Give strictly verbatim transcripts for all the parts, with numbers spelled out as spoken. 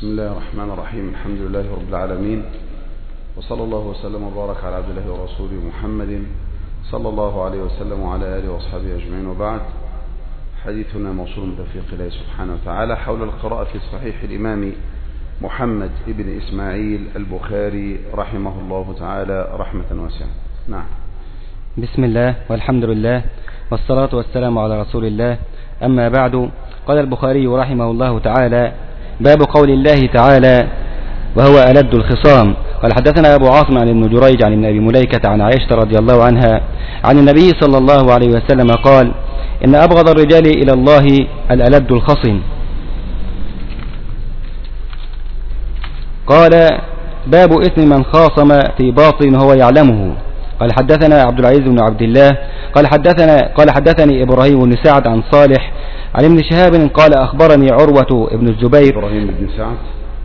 بسم الله الرحمن الرحيم. الحمد لله رب العالمين، وصلى الله وسلم وبارك على عبد الله ورسوله محمد صلى الله عليه وسلم وعلى آله وأصحابه أجمعين، وبعد. حديثنا موصول بتوفيق الله سبحانه وتعالى حول القراءة في صحيح الإمام محمد ابن إسماعيل البخاري رحمه الله تعالى رحمة واسعة. نعم. بسم الله والحمد لله والصلاة والسلام على رسول الله، أما بعد. قال البخاري رحمه الله تعالى: باب قول الله تعالى: وهو ألد الخصام. قال حدثنا أبو عاصم عن ابن جريج عن ابن أبي مليكة عن عائشة رضي الله عنها عن النبي صلى الله عليه وسلم قال: إن أبغض الرجال إلى الله الألد الخصم. قال: باب إثم من خاصم في باطل وهو يعلمه. قال حدثنا عبد العزيز بن عبد الله قال حدثنا قال حدثني إبراهيم بن سعد عن صالح عن ابن شهاب قال أخبرني عروة ابن الزبير. إبراهيم بن سعد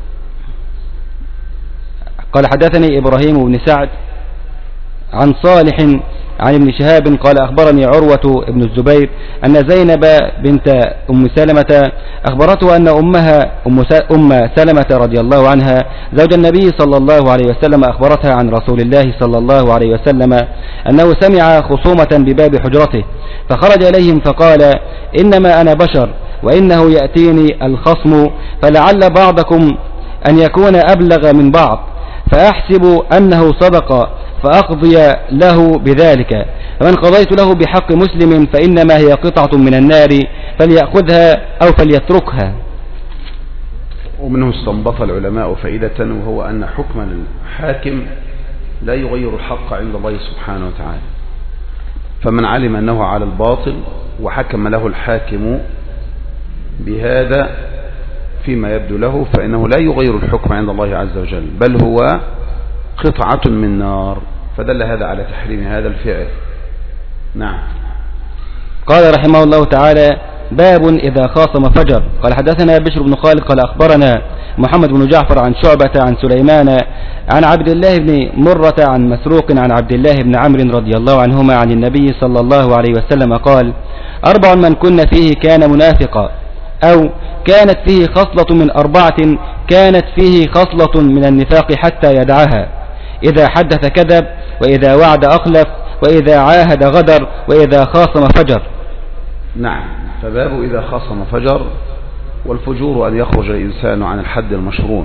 قال حدثني إبراهيم بن سعد عن صالح عن ابن شهاب قال أخبرني عروة ابن الزبير أن زينب بنت أم سلمة أخبرته أن أمها أم سلمة رضي الله عنها زوج النبي صلى الله عليه وسلم أخبرتها عن رسول الله صلى الله عليه وسلم أنه سمع خصومة بباب حجرته، فخرج إليهم فقال: إنما أنا بشر وإنه يأتيني الخصم، فلعل بعضكم أن يكون أبلغ من بعض، فأحسب أنه صدق فأقضي له بذلك، فمن قضيت له بحق مسلم فإنما هي قطعة من النار فليأخذها أو فليتركها. ومنه استنبط العلماء فائدة، وهو أن حكم الحاكم لا يغير الحق عند الله سبحانه وتعالى، فمن علم أنه على الباطل وحكم له الحاكم بهذا فيما يبدو له فإنه لا يغير الحكم عند الله عز وجل، بل هو قطعة من نار، فدل هذا على تحريم هذا الفعل. نعم. قال رحمه الله تعالى: باب إذا خاصم فجر. قال حدثنا بشر بن خالد قال أخبرنا محمد بن جعفر عن شعبة عن سليمان عن عبد الله بن مرة عن مسروق عن عبد الله بن عمرو رضي الله عنهما عن النبي صلى الله عليه وسلم قال: أربع من كن فيه كان منافقا، أو كانت فيه خصلة من أربعة كانت فيه خصلة من النفاق حتى يدعها: إذا حدث كذب، وإذا وعد أخلف، وإذا عاهد غدر، وإذا خاصم فجر. نعم. فباب إذا خاصم فجر. والفجور أن يخرج الإنسان عن الحد المشروع،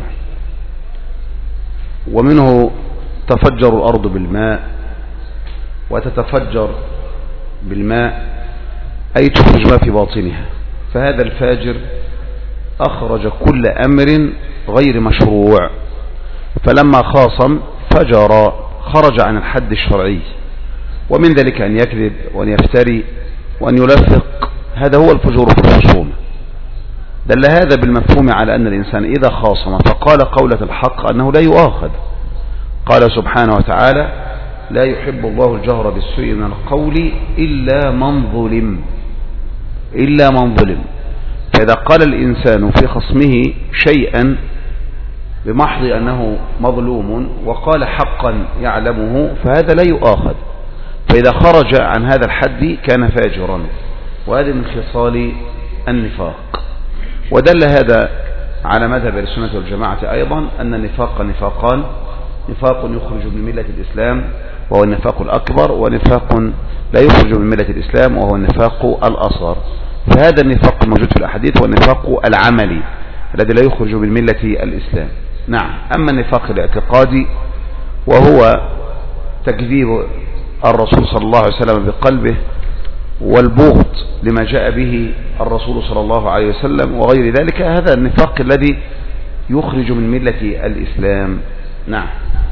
ومنه تفجر الأرض بالماء وتتفجر بالماء، أي تخرج ما في باطنها، فهذا الفاجر أخرج كل أمر غير مشروع، فلما خاصم فجر خرج عن الحد الشرعي، ومن ذلك أن يكذب وأن يفتري وأن يلفق، هذا هو الفجور في الخصوم. دل هذا بالمفهوم على أن الإنسان إذا خاصم فقال قولة الحق أنه لا يؤاخذ. قال سبحانه وتعالى: لا يحب الله الجهر بالسوء من القول إلا من ظلم إلا من ظلم فإذا قال الإنسان في خصمه شيئا بمحض أنه مظلوم وقال حقا يعلمه فهذا لا يؤاخذ، فإذا خرج عن هذا الحد كان فاجرا، وهذا من خصال النفاق. ودل هذا على مذهب السنة والجماعة أيضا أن النفاق نفاقان: نفاق يخرج من ملة الإسلام وهو النفاق الأكبر، ونفاق لا يخرج من ملة الإسلام وهو النفاق الأصغر. فهذا النفاق الموجود في الأحاديث هو النفاق العملي الذي لا يخرج من ملة الإسلام. نعم. أما النفاق الاعتقادي وهو تكذيب الرسول صلى الله عليه وسلم بقلبه والبغض لما جاء به الرسول صلى الله عليه وسلم وغير ذلك، هذا النفاق الذي يخرج من ملة الإسلام. نعم.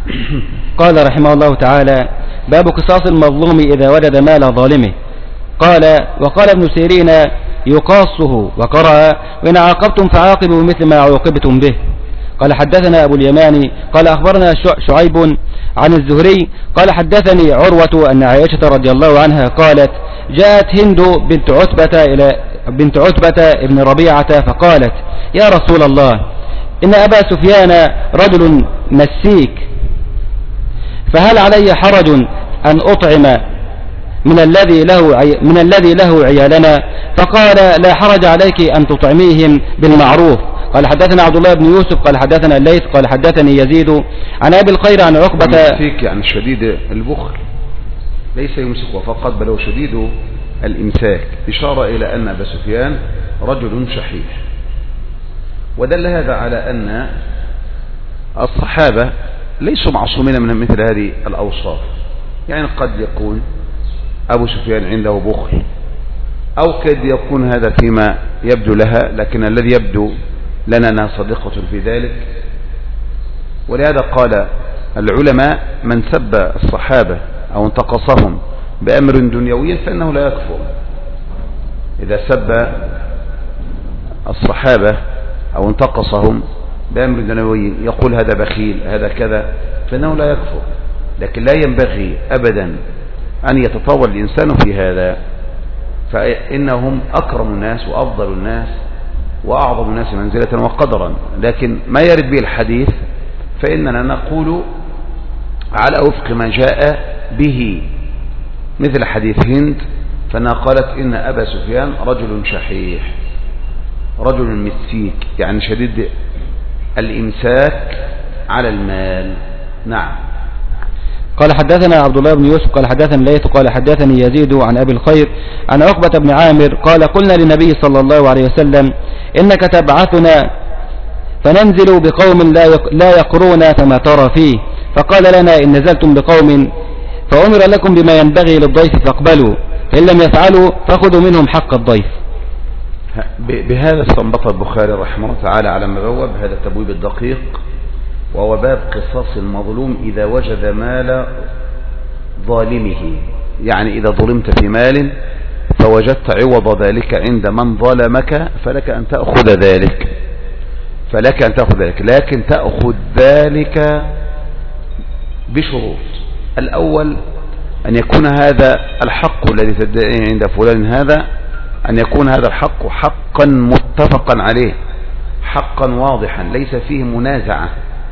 قال رحمه الله تعالى: باب قصاص المظلوم إذا وجد مال ظالمه. قال: وقال ابن سيرين: يقاصه، وقرأ: وإن عاقبتم فعاقبوا مثل ما عوقبتم به. قال حدثنا أبو اليماني قال أخبرنا شعيب عن الزهري قال حدثني عروة أن عائشة رضي الله عنها قالت: جاءت هند بنت عتبة إلى بنت عتبة ابن ربيعة فقالت: يا رسول الله، إن أبا سفيان رجل مسيك، فهل علي حرج أن أطعم من الذي له عي... من الذي له عيالنا؟ فقال لا حرج عليك أن تطعميهم بالمعروف. قال حدثنا عبد الله بن يوسف قال حدثنا الليث قال حدثني يزيد عن أبي الخير عن عقبة. يمسك يعني شديد البخل، ليس يمسكه فقط بل هو شديد الإمساك، إشارة إلى أن أبا سفيان رجل شحيح. ودل هذا على أن الصحابة ليسوا معصومين من مثل هذه الأوصاف. يعني قد يكون أبو سفيان عنده بخل، أو قد يكون هذا فيما يبدو لها، لكن الذي يبدو لنا أنها صديقة في ذلك. ولهذا قال العلماء من سب الصحابة أو انتقصهم بأمر دنيوي فإنه لا يكفر. إذا سب الصحابة أو انتقصهم بأمر دنيوي يقول هذا بخيل هذا كذا فإنه لا يكفر، لكن لا ينبغي أبدا أن يتطاول الإنسان في هذا، فإنهم أكرم الناس وأفضل الناس وأعظم الناس منزلة وقدرا. لكن ما يرد به الحديث فإننا نقول على وفق ما جاء به، مثل حديث هند فإنها قالت إن أبا سفيان رجل شحيح رجل مسيك، يعني شديد الإمساك على المال. نعم. قال حدثنا عبد الله بن يوسف قال حدثنا ليث قال حدثني يزيد عن أبي الخير عن عقبة بن عامر قال قلنا للنبي صلى الله عليه وسلم إنك تبعثنا فننزل بقوم لا يقرون فما ترى فيه، فقال لنا إن نزلتم بقوم فأمر لكم بما ينبغي للضيف فاقبلوا، فإن لم يفعلوا فخذوا منهم حق الضيف. بهذا استنبط البخاري رحمه الله تعالى على ما بواب هذا التبويب الدقيق، وهو باب قصاص المظلوم إذا وجد مال ظالمه. يعني إذا ظلمت في مال فوجدت عوض ذلك عند من ظلمك فلك أن تأخذ ذلك فلك أن تأخذ ذلك لكن تأخذ ذلك بشروط. الأول أن يكون هذا الحق الذي تدعيه عند فلان هذا أن يكون هذا الحق حقا متفقا عليه، حقا واضحا ليس فيه منازعة.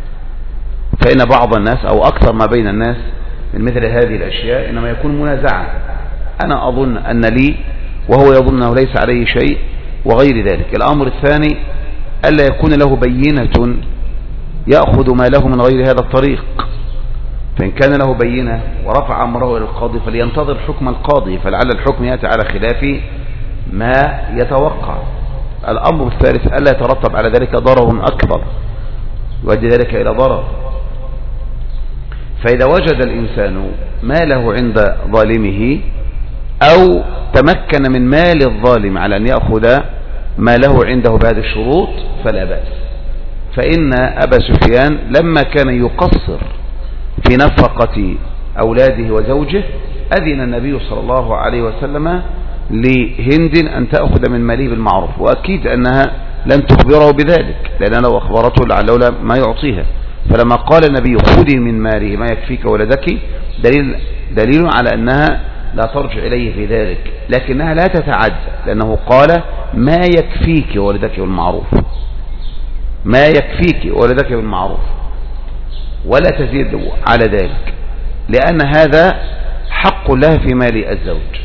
فإن بعض الناس أو أكثر ما بين الناس من مثل هذه الأشياء إنما يكون منازعة، أنا أظن أن لي وهو يظن أنه ليس عليه شيء وغير ذلك. الأمر الثاني ألا يكون له بينة يأخذ ما له من غير هذا الطريق، فإن كان له بينة ورفع أمره إلى القاضي فلينتظر حكم القاضي، فلعل الحكم يأتي على خلاف ما يتوقع. الأمر الثالث ألا يترتب على ذلك ضرر أكبر يؤدي ذلك إلى ضرر. فإذا وجد الإنسان ماله عند ظالمه أو تمكن من مال الظالم على أن يأخذ ماله عنده بهذه الشروط فلا بأس. فإن أبا سفيان لما كان يقصر في نفقة أولاده وزوجه أذن النبي صلى الله عليه وسلم لهند أن تأخذ من ماله بالمعروف، وأكيد أنها لن تخبره بذلك لأن لو أخبرته لعله ما يعطيها. فلما قال النبي خذي من ماله ما يكفيك ولدك دليل, دليل على أنها لا ترجع إليه في ذلك، لكنها لا تتعدى لأنه قال ما يكفيك ولدك بالمعروف، ما يكفيك ولدك بالمعروف، ولا تزيد على ذلك، لأن هذا حق له في مال الزوج.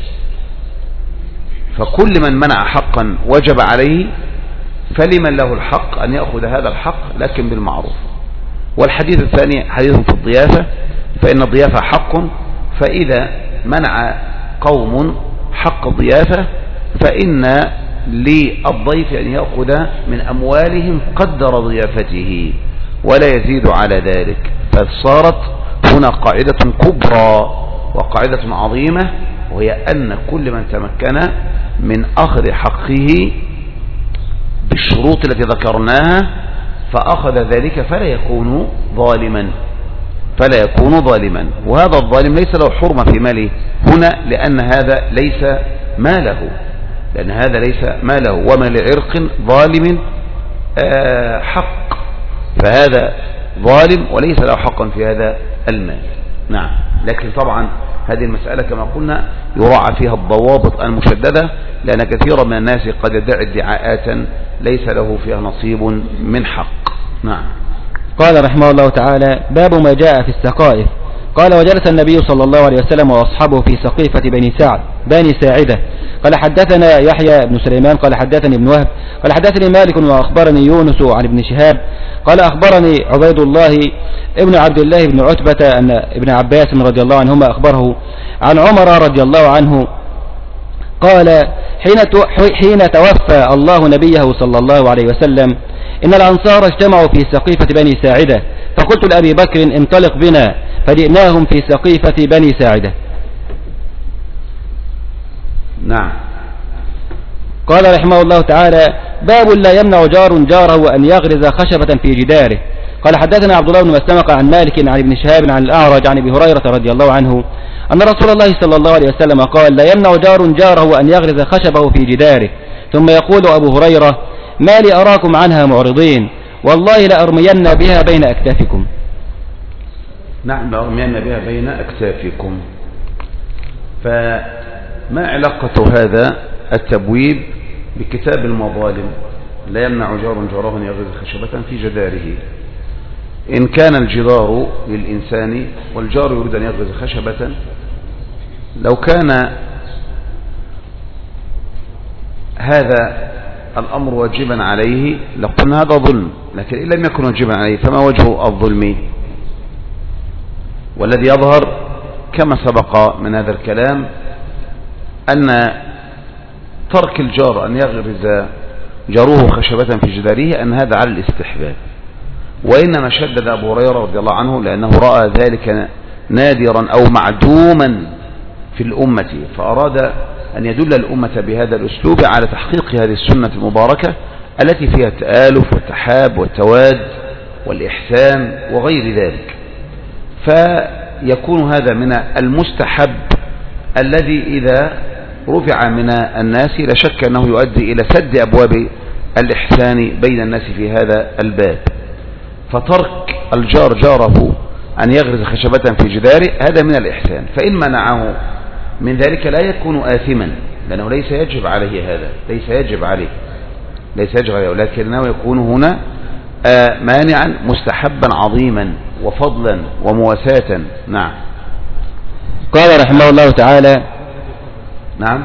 فكل من منع حقا وجب عليه فلمن له الحق أن يأخذ هذا الحق لكن بالمعروف. والحديث الثاني حديث في الضيافة، فإن الضيافة حق، فإذا منع قوم حق الضيافة فإن للضيف أن يأخذ من أموالهم قدر ضيافته ولا يزيد على ذلك. فصارت هنا قاعدة كبرى وقاعدة عظيمة، وهي أن كل من تمكن من أخذ حقه بالشروط التي ذكرناها فأخذ ذلك فلا يكون ظالما فلا يكون ظالما وهذا الظالم ليس له حرمة في ماله هنا، لأن هذا ليس ماله لأن هذا ليس ماله وما لعرق ظالم حق، فهذا ظالم وليس له حقا في هذا المال. نعم. لكن طبعا هذه المسألة كما قلنا يراعى فيها الضوابط المشددة، لأن كثيرا من الناس قد يدعي ادعاءات ليس له فيها نصيب من حق. نعم. قال رحمه الله تعالى: باب ما جاء في السقائف. قال وجلس النبي صلى الله عليه وسلم وأصحابه في سقيفة بني سعد بني ساعدة. قال حدثنا يحيى بن سليمان قال حدثني ابن وهب قال حدثني مالك وأخبرني يونس عن ابن شهاب قال أخبرني عبيد الله ابن عبد الله بن عتبة أن ابن عباس رضي الله عنهما أخبره عن عمر رضي الله عنه قال حين حين توفى الله نبيه صلى الله عليه وسلم إن الأنصار اجتمعوا في سقيفة بني ساعدة، فقلت لأبي بكر انطلق بنا، فجئناهم في سقيفة بني ساعدة. نعم. قال رحمه الله تعالى باب لا يمنع جار جاره أن يغرز خشبة في جداره. قال حدثنا عبد الله بن مسلمة عن مالك عن ابن شهاب عن الأعرج عن ابي هريرة رضي الله عنه أن رسول الله صلى الله عليه وسلم قال لا يمنع جار جاره أن يغرز خشبه في جداره. ثم يقول أبو هريرة ما لي أراكم عنها معرضين، والله لأرمين بها بين أكتافكم. نعم، لأرمين بها بين أكتافكم. فما علاقة هذا التبويب بكتاب المظالم؟ لا يمنع جار جاره أن يغرز خشبة في جداره. إن كان الجدار للإنسان والجار يريد أن يغرز خشبة، لو كان هذا الأمر واجبا عليه لقلنا هذا ظلم، لكن إن لم يكن واجبا عليه فما وجه الظلم؟ والذي يظهر كما سبق من هذا الكلام أن ترك الجار أن يغرز جاره خشبة في جداره أن هذا على الاستحباب، وإنما شدد أبو هريرة رضي الله عنه لأنه رأى ذلك نادرا أو معدوما في الأمة، فأراد أن يدل الأمة بهذا الأسلوب على تحقيق هذه السنة المباركة التي فيها التآلف والتحاب والتواد والإحسان وغير ذلك. فيكون هذا من المستحب الذي إذا رفع من الناس لا شك أنه يؤدي إلى سد أبواب الإحسان بين الناس في هذا الباب. فترك الجار جاره أن يغرز خشبة في جداره هذا من الإحسان، فإن منعه من ذلك لا يكون آثما، لأنه ليس يجب عليه هذا، ليس يجب عليه ليس يجب عليه ولكنه يكون هنا مانعا مستحبا عظيما وفضلا ومواساة. نعم. قال رحمه الله تعالى نعم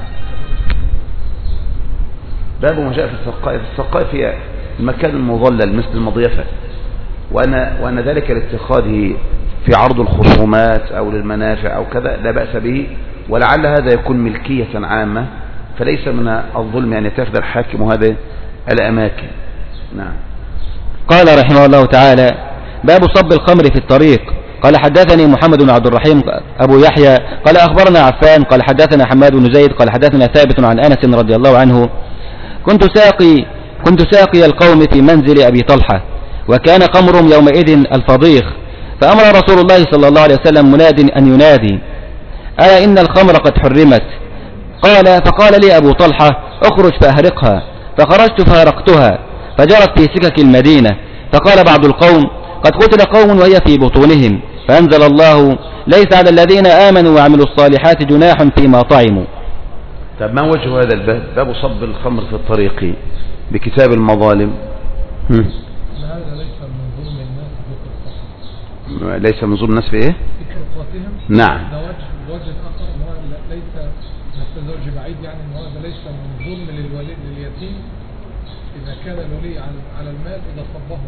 باب ما جاء في السقائف. السقائف هي المكان المظلل مثل المضيفة، وأن, وأن ذلك لاتخاذه في عرض الخصومات أو للمنافع أو كذا لا بأس به، ولعل هذا يكون ملكية عامة، فليس من الظلم أن يتخذ الحاكم هذه الأماكن. نعم. قال رحمه الله تعالى باب صب الخمر في الطريق. قال حدثني محمد بن عبد الرحيم أبو يحيى قال أخبرنا عفان قال حدثنا حماد بن زيد قال حدثنا ثابت عن أنس رضي الله عنه كنت ساقي كنت ساقي القوم في منزل أبي طلحة، وكان قمرهم يومئذ الفضيخ، فأمر رسول الله صلى الله عليه وسلم مناد أن ينادي ألا إن الخمر قد حرمت. قال فقال لي أبو طلحة اخرج فأهرقها، فخرجت فأهرقتها فجرت في سكك المدينة. فقال بعض القوم قد قتل قوم وهي في بطونهم، فأنزل الله ليس على الذين آمنوا وعملوا الصالحات جناح فيما طعموا. طب ما وجه هذا الباب؟ باب صب الخمر في الطريق بكتاب المظالم. هذا ليس من ظلم الناس في ليس من ظلم الناس في ايه؟ نعم. ده وجه وجه اخر ان هو ليس نستدرج بعيد، يعني ان هذا ليس من ظلم للوالد لليتيم اذا كان الولي على المال اذا صبه.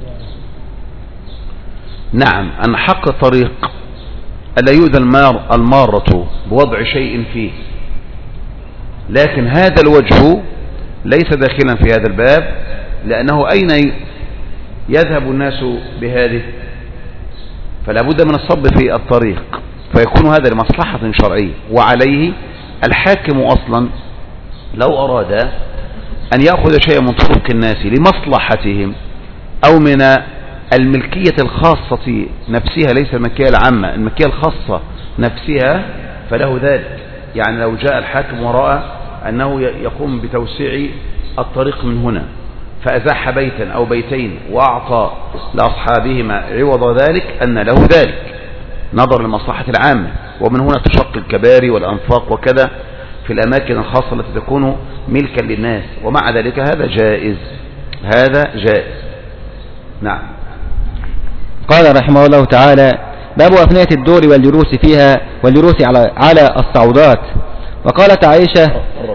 نعم، أن حق الطريق ألا يؤذى المار المارة بوضع شيء فيه، لكن هذا الوجه ليس داخلا في هذا الباب، لأنه أين يذهب الناس بهذه؟ فلا بد من الصب في الطريق، فيكون هذا لمصلحة شرعية، وعليه الحاكم أصلا لو أراد أن يأخذ شيئا من طرق الناس لمصلحتهم أو من الملكية الخاصة نفسها، ليس الملكية العامة، الملكية الخاصة نفسها، فله ذلك. يعني لو جاء الحاكم ورأى أنه يقوم بتوسيع الطريق من هنا فأزاح بيتا أو بيتين وأعطى لأصحابهما عوض ذلك أن له ذلك نظر للمصلحة العامة، ومن هنا تشق الكباري والأنفاق وكذا في الأماكن الخاصة التي تكون ملكا للناس، ومع ذلك هذا جائز، هذا جائز. نعم. قال رحمه الله تعالى باب أفنية الدور والجلوس فيها والجلوس على على الصعودات. وقالت عائشة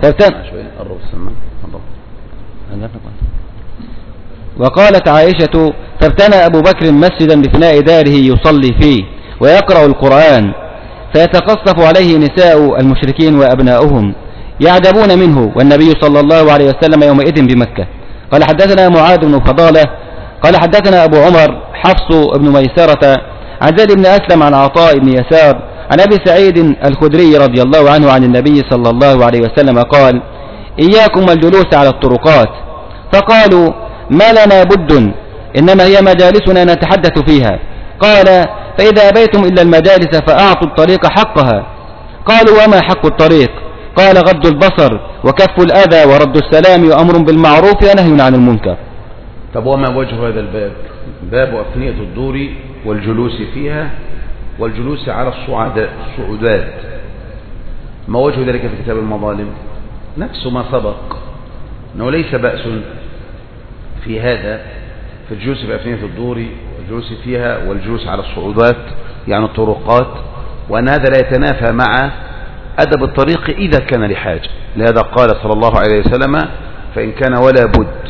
وقالت عائشة فابتنى أبو بكر مسجدا بفناء داره يصلي فيه ويقرأ القرآن فيتقصف عليه نساء المشركين وأبناؤهم يعجبون منه والنبي صلى الله عليه وسلم يومئذ بمكة. قال حدثنا معاذ بن فضالة قال حدثنا أبو عمر حفص بن ميسرة عن زيد بن أسلم عن عطاء بن يسار عن أبي سعيد الخدري رضي الله عنه عن النبي صلى الله عليه وسلم قال إياكم والجلوس على الطرقات. فقالوا ما لنا بد إنما هي مجالسنا نتحدث فيها. قال فإذا أبيتم إلا المجالس فأعطوا الطريق حقها. قالوا وما حق الطريق؟ قال غض البصر وكف الأذى ورد السلام وأمر بالمعروف ونهي عن المنكر. طب وما وجه هذا الباب؟ باب أفنية الدور والجلوس فيها والجلوس على الصعودات. ما وجه ذلك في كتاب المظالم؟ نفس ما سبق أنه ليس بأس في هذا في الجلوس في أفنية الدور والجلوس فيها والجلوس على الصعودات يعني الطرقات، وأن هذا لا يتنافى مع أدب الطريق إذا كان لحاجة. لهذا قال صلى الله عليه وسلم فإن كان ولا بد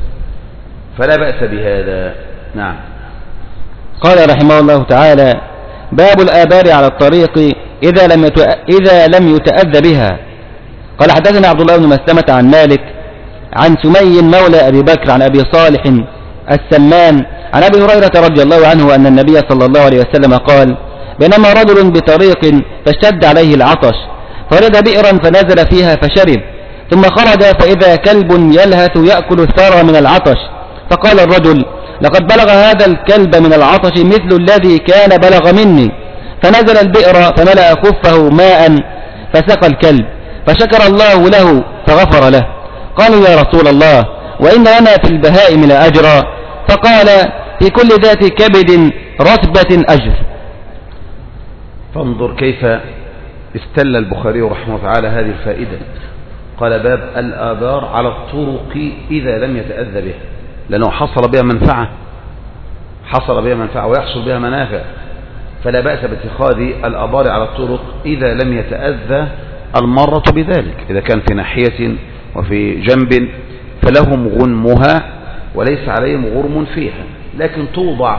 فلا بأس بهذا. نعم. قال رحمه الله تعالى باب الآبار على الطريق إذا لم إذا لم يتأذى بها. قال حدثنا عبد الله بن مسلمة عن مالك عن سمي مولى أبي بكر عن أبي صالح السمان عن أبي هريرة رضي الله عنه أن النبي صلى الله عليه وسلم قال بينما رجل بطريق فاشتد عليه العطش فرد بئرا فنزل فيها فشرب ثم خرج فإذا كلب يلهث يأكل الثرى من العطش فقال الرجل لقد بلغ هذا الكلب من العطش مثل الذي كان بلغ مني. فنزل البئر فملأ خفه ماء فسقى الكلب فشكر الله له فغفر له. قالوا يا رسول الله وإن لنا في البهائم لأجرا. فقال في كل ذات كبد رتبة أجر. فانظر كيف استل البخاري رحمه الله تعالى هذه الفائدة. قال باب الآبار على الطرق إذا لم يتأذى بها، لأنه حصل بها منفعة حصل بها منفعة ويحصل بها منافع، فلا بأس باتخاذ الآبار على الطرق إذا لم يتأذى المرة بذلك. إذا كان في ناحية وفي جنب فلهم غنمها وليس عليهم غرم فيها، لكن توضع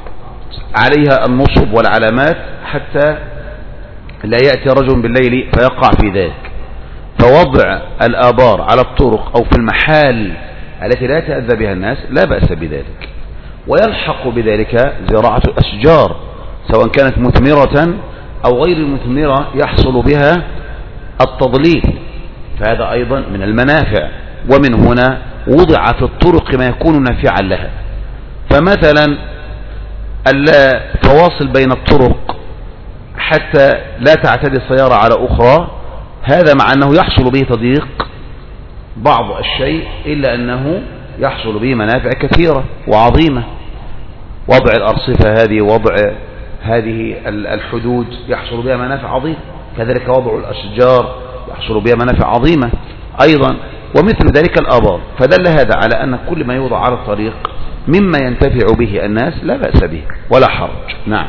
عليها النصب والعلامات حتى لا يأتي رجل بالليل فيقع في ذلك. فوضع الآبار على الطرق أو في المحال التي لا يتأذى بها الناس لا بأس بذلك. ويلحق بذلك زراعة الأشجار سواء كانت مثمرة أو غير مثمرة يحصل بها التضليل، فهذا أيضا من المنافع. ومن هنا وضع في الطرق ما يكون نافعا لها. فمثلا الفواصل بين الطرق حتى لا تعتدي السيارة على أخرى، هذا مع أنه يحصل به تضييق بعض الشيء إلا أنه يحصل به منافع كثيرة وعظيمة. وضع الأرصفة هذه وضع هذه الحدود يحصل بها منافع عظيمة، كذلك وضع الأشجار يحصل بها منافع عظيمة أيضا، ومثل ذلك الآبار. فدل هذا على أن كل ما يوضع على الطريق مما ينتفع به الناس لا بأس به ولا حرج. نعم.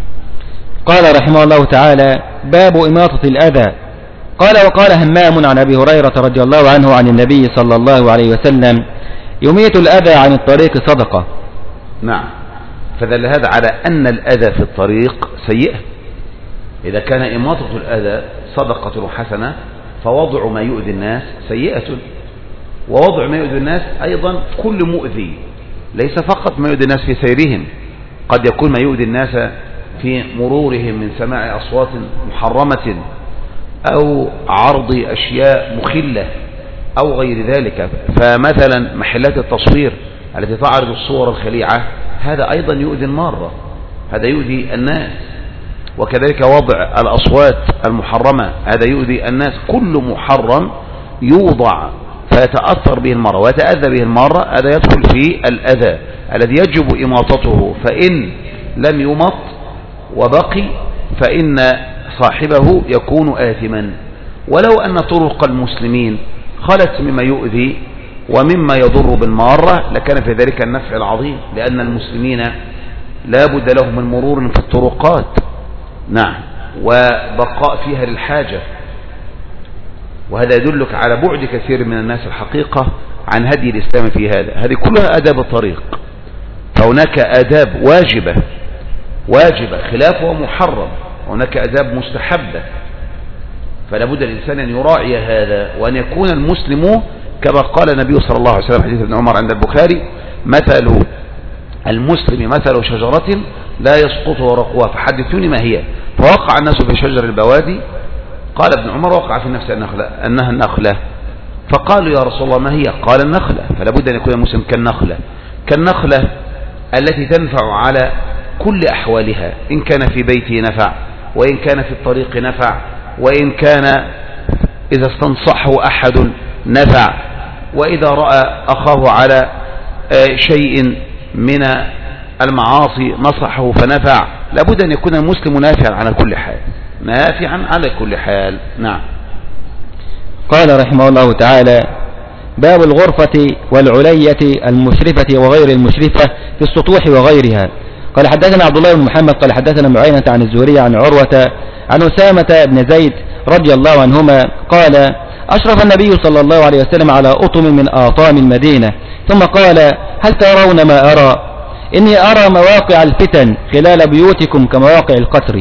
قال رحمه الله تعالى باب إماطة الأذى. قال وقال همام عن أبي هريرة رضي الله عنه عن النبي صلى الله عليه وسلم يميت الأذى عن الطريق صدقة. نعم. فدل هذا على أن الأذى في الطريق سيئة. إذا كان إماطة الأذى صدقة حسنة فوضع ما يؤذي الناس سيئة. ووضع ما يؤذي الناس أيضا كل مؤذي، ليس فقط ما يؤذي الناس في سيرهم، قد يكون ما يؤذي الناس في مرورهم من سماع أصوات محرمة أو عرض أشياء مخلة أو غير ذلك. فمثلا محلات التصوير التي تعرض الصور الخليعة هذا أيضا يؤذي المارة، هذا يؤذي الناس. وكذلك وضع الأصوات المحرمة هذا يؤذي الناس. كل محرم يوضع فيتأثر به المرة ويتأذى به المرة هذا يدخل في الأذى الذي يجب إماطته، فإن لم يمط وبقي فإن صاحبه يكون آثما. ولو أن طرق المسلمين خلت مما يؤذي ومما يضر بالمارة لكان في ذلك النفع العظيم، لأن المسلمين لا بد له من مرور في الطرقات، نعم، وبقاء فيها للحاجة. وهذا يدلك على بعد كثير من الناس الحقيقة عن هدي الإسلام في هذا. هذه كلها آداب الطريق، فهناك آداب واجبة واجبة خلافها محرم، وهناك آداب مستحبة، فلا بد الإنسان أن يراعي هذا، وأن يكون المسلم كما قال النبي صلى الله عليه وسلم حديث ابن عمر عند البخاري: مثل المسلم مثل شجرة لا يسقط ورقها فحدثوني ما هي. فوقع الناس في شجر البوادي، قال ابن عمر: وقع في نفس النخلة أنها النخلة. فقالوا: يا رسول الله ما هي؟ قال: النخلة. فلا بد أن يكون المسلم كالنخلة، كالنخلة التي تنفع على كل أحوالها، إن كان في بيته نفع، وإن كان في الطريق نفع، وإن كان إذا استنصحه أحد نفع، وإذا رأى أخاه على شيء من المعاصي نصحه فنفع. لابد أن يكون المسلم نافعا على كل حال، نافعا على كل حال. نعم. قال رحمه الله تعالى: باب الغرفة والعلية المشرفة وغير المشرفة في السطوح وغيرها. قال حدثنا عبد الله بن محمد قال حدثنا معينة عن الزهري عن عروة عن أسامة بن زيد رضي الله عنهما قال: أشرف النبي صلى الله عليه وسلم على أطم من آطام المدينة، ثم قال: هل ترون ما أرى؟ إني أرى مواقع الفتن خلال بيوتكم كمواقع القطر.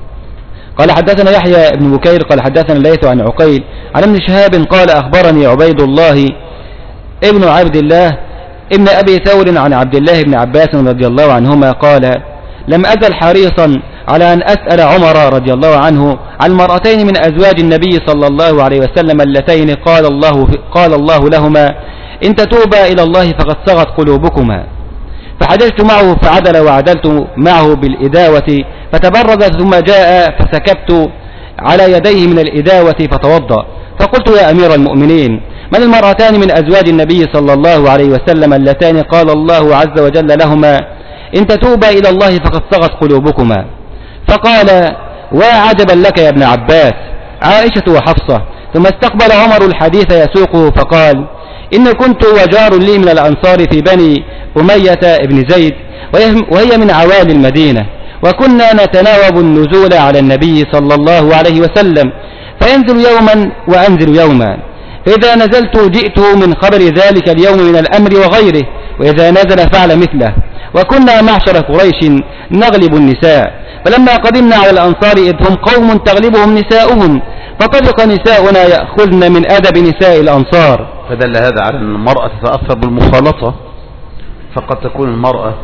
قال حدثنا يحيى بن بكير قال حدثنا الليث عن عقيل عن ابن شهاب قال: أخبرني عبيد الله ابن عبد الله ابن أبي ثور عن عبد الله بن عباس رضي الله عنهما قال: لم أزل حريصا على أن أسأل عمر رضي الله عنه عن مرأتين من أزواج النبي صلى الله عليه وسلم اللتين قال الله, قال الله لهما: إن تتوبا إلى الله فقد صغت قلوبكما. فحججت معه فعدل وعدلت معه بالإداوة فتبرز، ثم جاء فسكبت على يديه من الإداوة فتوضأ. فقلت: يا أمير المؤمنين، من المرأتان من أزواج النبي صلى الله عليه وسلم اللتان قال الله عز وجل لهما: إن تتوبا إلى الله فقد صغت قلوبكما؟ فقال: وعجبا لك يا ابن عباس، عائشة وحفصة. ثم استقبل عمر الحديث يسوقه فقال: إن كنت وجار لي من الأنصار في بني أمية بن زيد، وهي من عوالي المدينة، وكنا نتناوب النزول على النبي صلى الله عليه وسلم، فينزل يوما وأنزل يوما، فإذا نزلت جئته من خبر ذلك اليوم من الأمر وغيره، وإذا نزل فعل مثله. وكنا معشر قريش نغلب النساء، فلما قدمنا على الأنصار إذ هم قوم تغلبهم نساؤهم، فطلق نساؤنا يأخذن من أدب نساء الأنصار. فدل هذا على أن المرأة تتأثر بالمخالطة، فقد تكون المرأة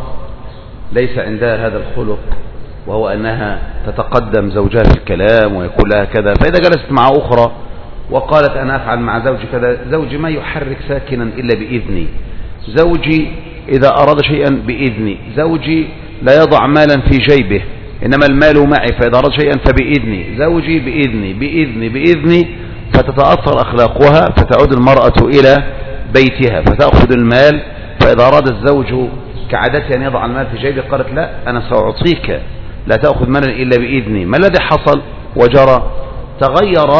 ليس عندها هذا الخلق، وهو أنها تتقدم زوجها في الكلام ويقول لها كذا، فإذا جلست مع أخرى وقالت أنا أفعل مع زوجي كذا: زوجي ما يحرك ساكنا إلا بإذني، زوجي إذا أراد شيئا بإذني، زوجي لا يضع مالا في جيبه إنما المال معي، فإذا أراد شيئا فبإذني، زوجي بإذني بإذني بإذني، فتتأثر أخلاقها، فتعود المرأة إلى بيتها فتأخذ المال. فإذا أراد الزوج كعادته أن يضع المال في جيبه قالت: لا، أنا سأعطيك، لا تأخذ مالا إلا بإذني. ما الذي حصل وجرى؟ تغير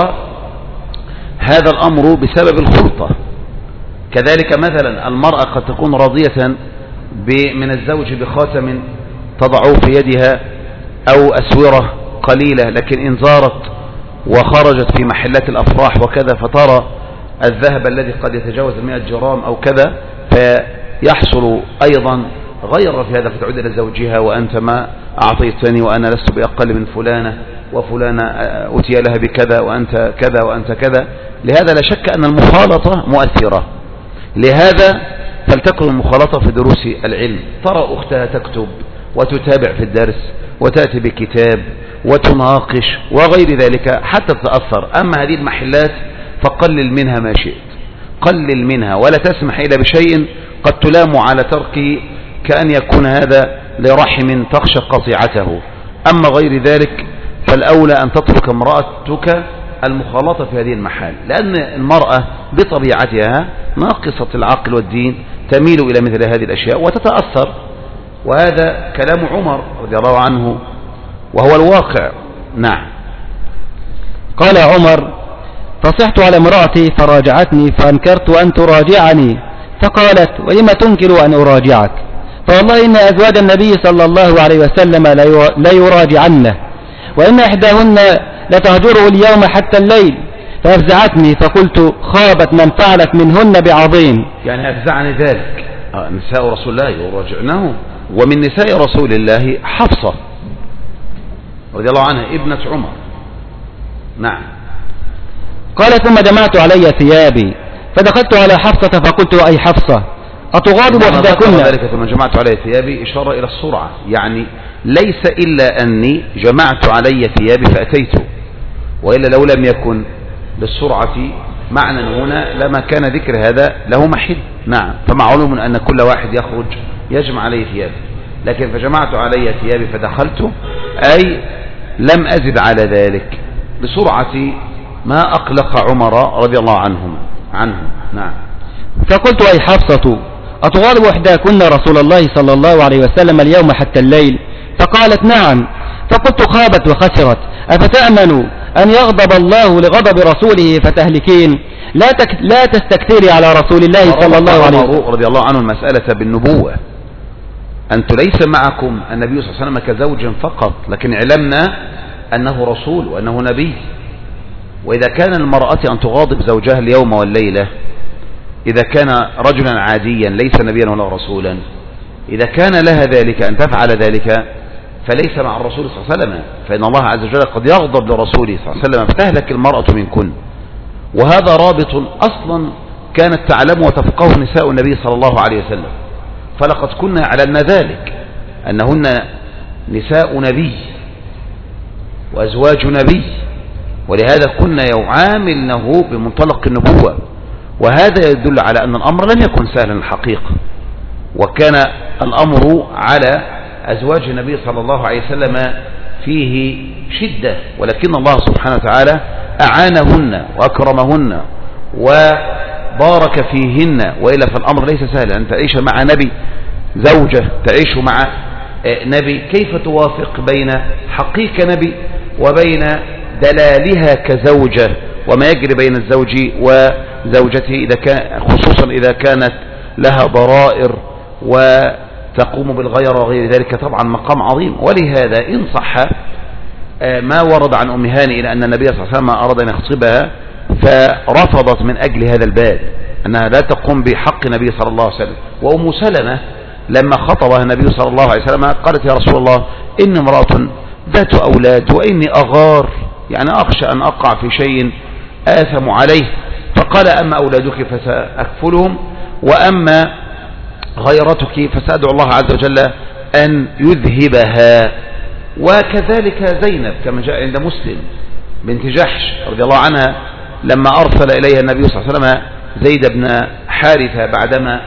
هذا الأمر بسبب الخلطة. كذلك مثلا المرأة قد تكون راضية من الزوج بخاتم تضعه في يدها أو أسورة قليلة، لكن إن زارت وخرجت في محلات الأفراح وكذا فترى الذهب الذي قد يتجاوز المئة جرام أو كذا، فيحصل أيضا غير في هذا، فتعود إلى زوجها: وأنت ما أعطيتني، وأنا لست بأقل من فلانة، وفلانة أتي لها بكذا، وأنت كذا وأنت كذا. لهذا لا شك أن المخالطة مؤثرة. لهذا فلتكن المخالطة في دروس العلم، ترى أختها تكتب وتتابع في الدرس وتأتي بكتاب وتناقش وغير ذلك حتى تتأثر. أما هذه المحلات فقلل منها ما شئت، قلل منها، ولا تسمح إلا بشيء قد تلام على تركه، كأن يكون هذا لرحم تخشى قطيعته. أما غير ذلك فالأولى أن تترك امرأتك المخالطة في هذه المحال، لأن المرأة بطبيعتها ناقصة العقل والدين تميل إلى مثل هذه الأشياء وتتأثر. وهذا كلام عمر رضي الله عنه وهو الواقع. نعم. قال عمر: فصحت على امرأتي فراجعتني، فأنكرت أن تراجعني، فقالت: ولم تنكر أن أراجعك؟ فوالله إن أزواج النبي صلى الله عليه وسلم لا يراجعنه، وإن إحداهن لتهجره اليوم حتى الليل. فأفزعتني فقلت خابت من فعلت منهن بعظيم. يعني أفزعني ذلك. آه نساء رسول الله يراجعنه، ومن نساء رسول الله حفصة رضي الله عنها ابنة عمر. نعم. قال ثم جمعت علي ثيابي فدخلت على حفصة فقلت أي حفصة أتغاضب إحداكن؟ ذلك ثم جمعت علي ثيابي إشارة إلى السرعة، يعني ليس إلا أني جمعت علي ثيابي فأتيت، وإلا لو لم يكن للسرعة معنى هنا لما كان ذكر هذا له محل. نعم. فمعلوم أن كل واحد يخرج يجمع عليه ثيابه، لكن فجمعت علي ثيابي فدخلت أي لم أزد على ذلك بسرعة ما أقلق عمر رضي الله عنهم عنه. نعم. فقلت أي حفصة أتغاضب إحداكن رسول الله صلى الله عليه وسلم اليوم حتى الليل؟ فقالت نعم. فقلت خابت وخسرت، أفتأمن أن يغضب الله لغضب رسوله فتهلكين؟ لا, تك... لا تستكثري على رسول الله صلى الله عليه وسلم رضي الله عنه المسألة بالنبوة. أنت ليس معكم النبي صلى الله عليه وسلم كزوج فقط، لكن علمنا أنه رسول وأنه نبي. وإذا كان المرأة أن تغاضب زوجها اليوم والليلة، إذا كان رجلا عاديا ليس نبيا ولا رسولا، إذا كان لها ذلك أن تفعل ذلك فليس مع الرسول صلى الله عليه وسلم، فإن الله عز وجل قد يغضب لرسوله صلى الله عليه وسلم فتهلك المرأة منكن. وهذا رابط أصلا كانت تعلم وتفقه نساء النبي صلى الله عليه وسلم، فلقد كنا يعلمنا ذلك أنهن نساء نبي وأزواج نبي، ولهذا كنا يعاملنه بمنطلق النبوة. وهذا يدل على أن الأمر لم يكن سهلا الحقيقة، وكان الأمر على أزواج النبي صلى الله عليه وسلم فيه شدة، ولكن الله سبحانه وتعالى أعانهن وأكرمهن وبارك فيهن، وإلا فالأمر ليس سهلا. أن تعيش مع نبي زوجة تعيش مع نبي، كيف توافق بين حقيقة نبي وبين دلالها كزوجة وما يجري بين الزوج وزوجته، إذا كان خصوصا إذا كانت لها ضرائر وتقوم بالغير وغير ذلك، طبعا مقام عظيم. ولهذا إن صح ما ورد عن أم هاني إلى أن النبي صلى الله عليه وسلم أراد أن يخطبها فرفضت من أجل هذا الباب، أنها لا تقوم بحق النبي صلى الله عليه وسلم. وأم سلمة لما خطبها النبي صلى الله عليه وسلم قالت يا رسول الله إني امرأة ذات أولاد وإني أغار، يعني أخشى أن أقع في شيء آثم عليه. فقال أما أولادك فسأكفلهم، وأما غيرتك فسأدعو الله عز وجل أن يذهبها. وكذلك زينب كما جاء عند مسلم بنت جحش رضي الله عنها لما أرسل إليها النبي صلى الله عليه وسلم زيد بن حارثة بعدما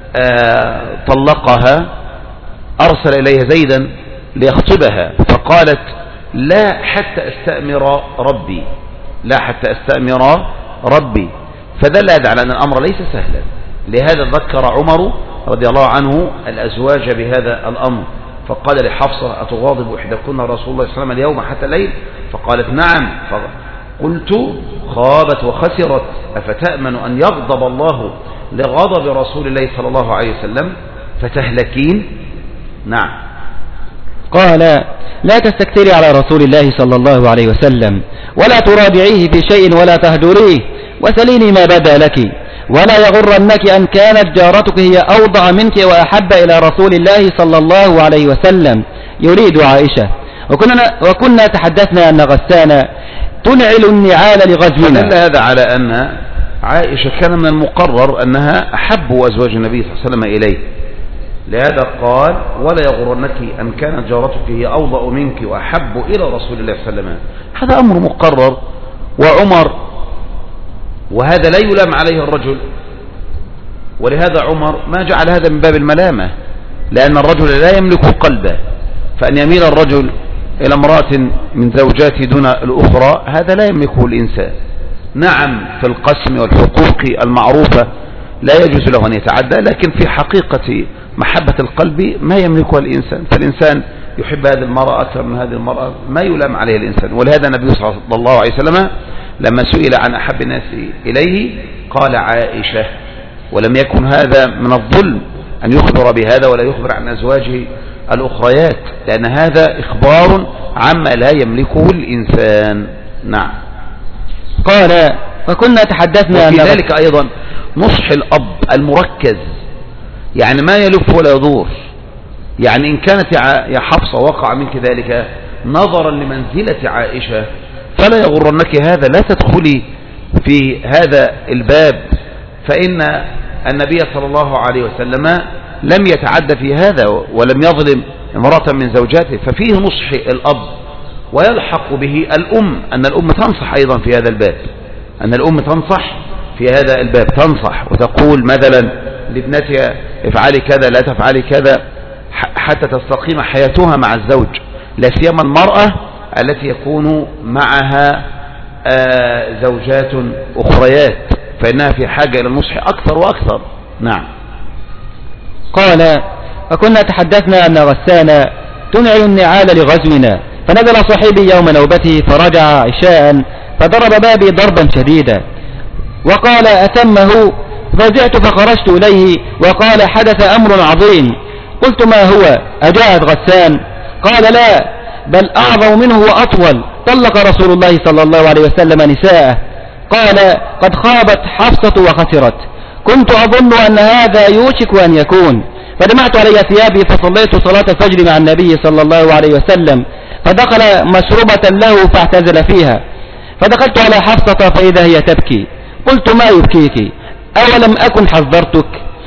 طلقها، أرسل إليها زيدا ليخطبها، فقالت لا حتى أستأمر ربي، لا حتى أستأمر ربي. فدل هذا على أن الأمر ليس سهلا. لهذا ذكر عمر رضي الله عنه الأزواج بهذا الأمر، فقال لحفصة أتغاضب إحداكن رسول الله صلى الله عليه وسلم اليوم حتى الليل؟ فقالت نعم. قلت خابت وخسرت، أفتأمن أن يغضب الله لغضب رسول الله صلى الله عليه وسلم فتهلكين؟ نعم. قال لا تستكثري على رسول الله صلى الله عليه وسلم ولا تراجعيه في شيء ولا تهجريه، وسليني ما بدا لك، ولا يغرنك أن كانت جارتك هي أوضع منك وأحب إلى رسول الله صلى الله عليه وسلم، يريد عائشة. وكنا, وكنا تحدثنا أن غسان تنعل النعال لغزونا. فدل هذا على أن عائشة كان من المقرر أنها أحب أزواج النبي صلى الله عليه وسلم إليه، لهذا قال ولا يغرنك أن كانت جارتك هي أوضع منك وأحب إلى رسول الله صلى الله عليه وسلم. هذا أمر مقرر. وعمر، وهذا لا يلام عليه الرجل، ولهذا عمر ما جعل هذا من باب الملامة، لأن الرجل لا يملك قلبه، فأن يميل الرجل إلى امرأة من زوجاته دون الأخرى هذا لا يملكه الإنسان. نعم في القسم والحقوق المعروفة لا يجوز له أن يتعدى، لكن في حقيقة محبة القلب ما يملكها الإنسان، فالإنسان يحب هذه المرأة أكثر من هذه المرأة، ما يلام عليه الإنسان. ولهذا النبي صلى الله عليه وسلم لما سئل عن أحب الناس إليه قال عائشة، ولم يكن هذا من الظلم أن يخبر بهذا ولا يخبر عن أزواجه الأخريات، لأن هذا إخبار عما لا يملكه الإنسان. نعم. قال فكنا تحدثنا وفي ذلك أيضا نصح الأب المركز، يعني ما يلف ولا يدور. يعني إن كانت يا حفصة وقع منك ذلك نظرا لمنزلة عائشة فلا يغرنك هذا، لا تدخلي في هذا الباب، فإن النبي صلى الله عليه وسلم لم يتعد في هذا ولم يظلم امرأة من زوجاته، ففيه نصح الأب ويلحق به الأم، أن الأم تنصح أيضا في هذا الباب، أن الأم تنصح في هذا الباب، تنصح وتقول مثلا لابنتها افعلي كذا لا تفعلي كذا حتى تستقيم حياتها مع الزوج، لا سيما المرأة التي يكون معها زوجات أخريات، فإنها في حاجة إلى النصح أكثر وأكثر. نعم. قال فكنا تحدثنا أن غسان تنعل النعال لغزونا، فنزل صاحبي يوم نوبته فرجع عشاء فضرب بابي ضربا شديدا وقال أتمه، فزعت فخرجت إليه وقال حدث أمر عظيم. قلت ما هو؟ أجاءت غسان؟ قال لا بل أعظم منه وأطول، طلق رسول الله صلى الله عليه وسلم نساءه. قال قد خابت حفصة وخسرت، كنت أظن أن هذا يوشك أن يكون، فجمعت علي ثيابي فصليت صلاة الفجر مع النبي صلى الله عليه وسلم، فدخل مشربة له فاعتزل فيها، فدخلت على حفصة فإذا هي تبكي. قلت ما يبكيك؟ أولم أكن حذرتك؟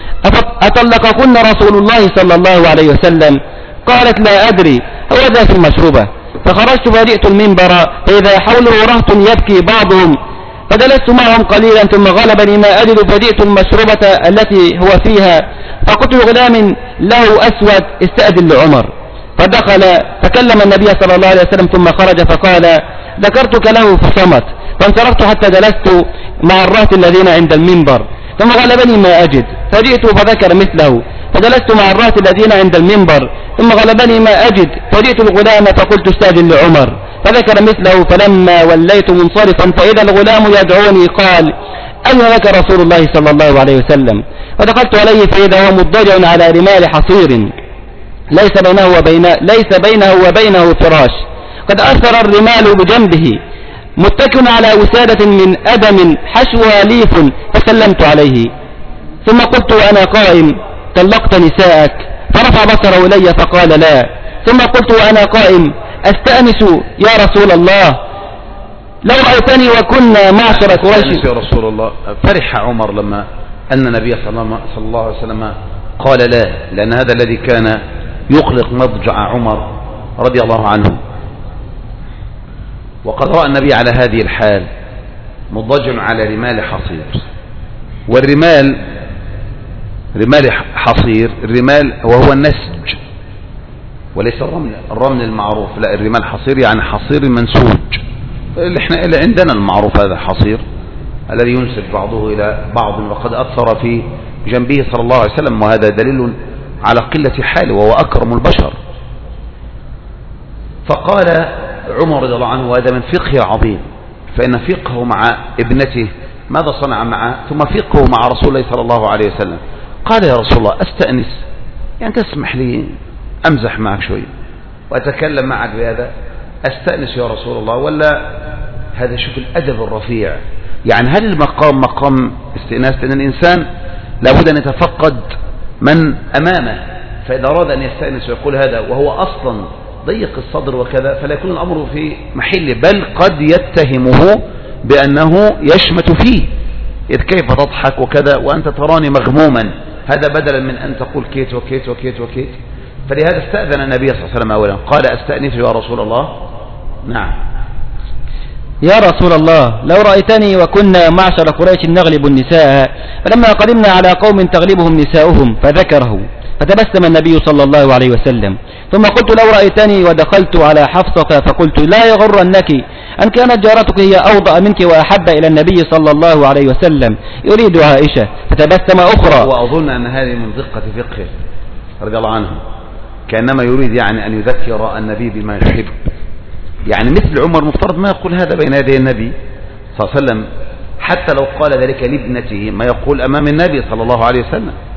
أطلقكن رسول الله صلى الله عليه وسلم؟ قالت لا أدري، هو ذا في المشربة. فخرجت فجئت المنبر فإذا حوله رهط يبكي بعضهم، فجلست معهم قليلا ثم غلبني ما أجد فجئت المشربة التي هو فيها، فقلت لغلام له أسود استأذن لعمر، فدخل فكلم النبي صلى الله عليه وسلم ثم خرج فقال ذكرتك له فصمت، فانصرفت حتى جلست مع الرهط الذين عند المنبر، ثم غلبني ما أجد فجئت فذكر مثله، فجلست مع الرهط الذين عند المنبر، ثم غلبني ما أجد فجئت الغلام فقلت استأذن لعمر، فذكر مثله، فلما وليت منصرفا فإذا الغلام يدعوني قال أين لك رسول الله صلى الله عليه وسلم؟ فدخلت عليه فإذا هو مضطجع على رمال حصير ليس بينه وبين ليس بينه وبينه فراش، قد أثر الرمال بجنبه، متكئ على وسادة من أدم حشوها ليف، فسلمت عليه ثم قلت وأنا قائم طلقت نساءك؟ فرفع بصره إلي فقال لا، ثم قلت وأنا قائم أستأنس يا رسول الله؟ لو رأيتني وكنا معشر قريش. يا رسول الله. فرح عمر لما أن النبي صلى الله عليه وسلم قال لا، لأن هذا الذي كان يقلق مضجع عمر رضي الله عنه، وقد رأى النبي على هذه الحال مضجع على رمال حصير، والرمال رمال حصير، الرمال وهو النسج وليس الرمل الرمل المعروف، لا الرمال حصير يعني حصير منسوج، اللي احنا اللي عندنا المعروف هذا الحصير الذي ينسج بعضه إلى بعض، وقد أثر في جنبه صلى الله عليه وسلم، وهذا دليل على قلة حاله وهو أكرم البشر. فقال عمر رضي الله عنه وهذا من فقه عظيم، فإن فقهه مع ابنته ماذا صنع معه، ثم فقهه مع رسول الله صلى الله عليه وسلم. قال يا رسول الله أستأنس، يعني تسمح لي أمزح معك شوي وأتكلم معك بهذا، أستأنس يا رسول الله ولا هذا؟ شوف الأدب الرفيع، يعني هل المقام مقام استئناس؟ لأن الإنسان لابد أن يتفقد من أمامه، فإذا أراد أن يستأنس ويقول هذا وهو أصلا ضيق الصدر وكذا فلا يكون الأمر في محله، بل قد يتهمه بأنه يشمت فيه، إذ كيف تضحك وكذا وأنت تراني مغموما، هذا بدلا من أن تقول كيت وكيت وكيت وكيت. فلهذا استأذن النبي صلى الله عليه وسلم أولا، قال أستأنس يا رسول الله؟ نعم. يا رسول الله لو رأيتني وكنا معشر قريش نغلب النساء، فلما قدمنا على قوم تغلبهم نساؤهم فذكره، فتبسم النبي صلى الله عليه وسلم، ثم قلت لو رأيتني ودخلت على حفصة فقلت لا يغرنك أن كانت جارتك هي أوضأ منك وأحب إلى النبي صلى الله عليه وسلم، يريد عائشة، فتبسم أخرى. وأظن أن هذه من دقة فقهه رضي الله عنه، كأنما يريد يعني أن يذكر النبي بما يحب، يعني مثل عمر مفترض ما يقول هذا بين يدي النبي صلى الله عليه وسلم، حتى لو قال ذلك لابنته ما يقول أمام النبي صلى الله عليه وسلم،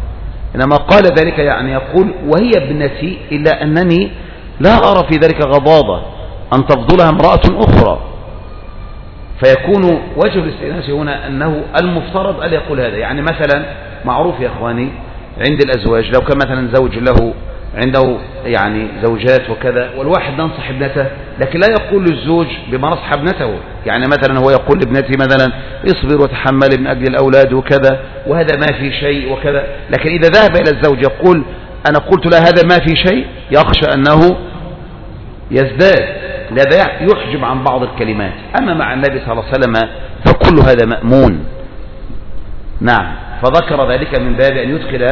إنما قال ذلك يعني يقول وهي ابنتي إلا أنني لا أرى في ذلك غضاضة أن تفضلها امرأة أخرى. فيكون وجه الاستئناس هنا أنه المفترض أن يقول هذا. يعني مثلا معروف يا أخواني عند الأزواج لو كان مثلا زوج له عنده يعني زوجات وكذا والواحد ننصح ابنته، لكن لا يقول للزوج بما نصح ابنته. يعني مثلا هو يقول لابنته مثلا اصبر وتحمل من أجل الأولاد وكذا وهذا ما في شيء وكذا، لكن إذا ذهب إلى الزوج يقول أنا قلت له هذا ما في شيء، يخشى أنه يزداد، لذا يحجب عن بعض الكلمات. أما مع النبي صلى الله عليه وسلم فكل هذا مأمون. نعم. فذكر ذلك من باب أن يدخل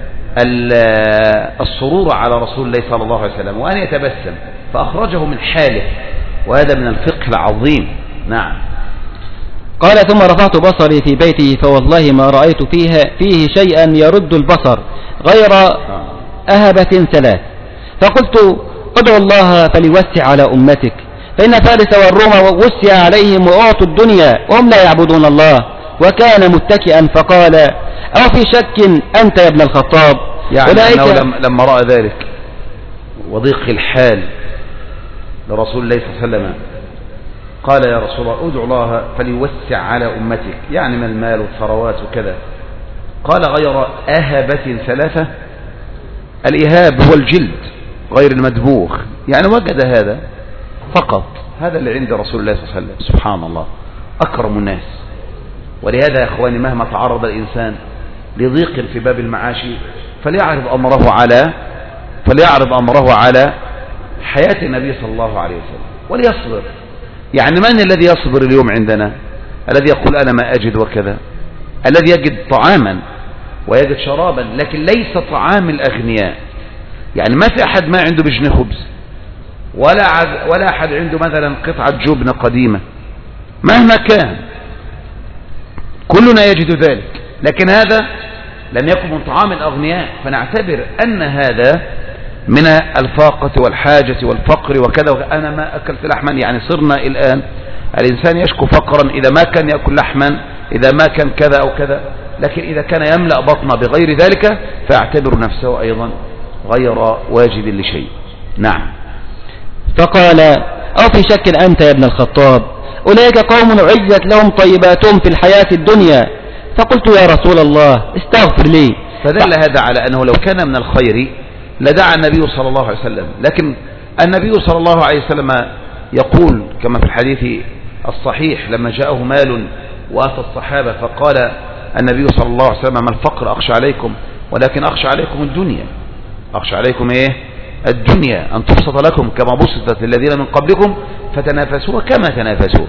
السرور على رسول الله صلى الله عليه وسلم وأن يتبسم، فأخرجه من حاله، وهذا من الفقه العظيم. نعم. قال ثم رفعت بصري في بيتي فوالله ما رأيت فيها فيه شيئا يرد البصر غير أهبة ثلاث، فقلت ادعو الله فليوسع على أمتك، فإن فارس والروم وسع عليهم وأعطوا الدنيا وهم لا يعبدون الله. وكان متكئا فقال أو في شك أنت يا ابن الخطاب؟ يعني أنه لما رأى ذلك وضيق الحال لرسول الله صلى الله عليه وسلم قال يا رسول الله ادعو الله فليوسع على أمتك، يعني من المال والثروات وكذا. قال غير أهبة ثلاثة. الإهاب هو الجلد غير المدبوغ، يعني وجد هذا فقط، هذا اللي عند رسول الله صلى الله عليه وسلم. سبحان الله، أكرم الناس. ولهذا يا أخواني مهما تعرض الإنسان لضيق في باب المعاش فليعرض أمره على فليعرض أمره على حياة النبي صلى الله عليه وسلم وليصبر. يعني من الذي يصبر اليوم عندنا؟ الذي يقول أنا ما أجد وكذا، الذي يجد طعاما ويجد شرابا لكن ليس طعام الأغنياء. يعني ما في أحد ما عنده بجنيه خبز ولا ولا أحد عنده مثلا قطعة جبن قديمة مهما كان، كلنا يجد ذلك، لكن هذا لم يكن من طعام الأغنياء. فنعتبر أن هذا من الفاقة والحاجة والفقر وكذا. أنا ما أكلت لحما، يعني صرنا الآن الإنسان يشكو فقرا إذا ما كان يأكل لحما، إذا ما كان كذا أو كذا، لكن إذا كان يملأ بطنه بغير ذلك فيعتبر نفسه أيضا غير واجد لشيء. نعم. فقال أو في شك أنت يا ابن الخطاب؟ أولئك قوم عزت لهم طيباتهم في الحياة الدنيا. فقلت يا رسول الله استغفر لي. فدل هذا على أنه لو كان من الخير لدعا النبي صلى الله عليه وسلم، لكن النبي صلى الله عليه وسلم يقول كما في الحديث الصحيح لما جاءه مال وأتى الصحابة فقال النبي صلى الله عليه وسلم ما الفقر أخشى عليكم ولكن أخشى عليكم الدنيا. أخشى عليكم إيه؟ الدنيا، أن تبسط لكم كما بسطت للذين من قبلكم فتنافسوا كما تنافسوا.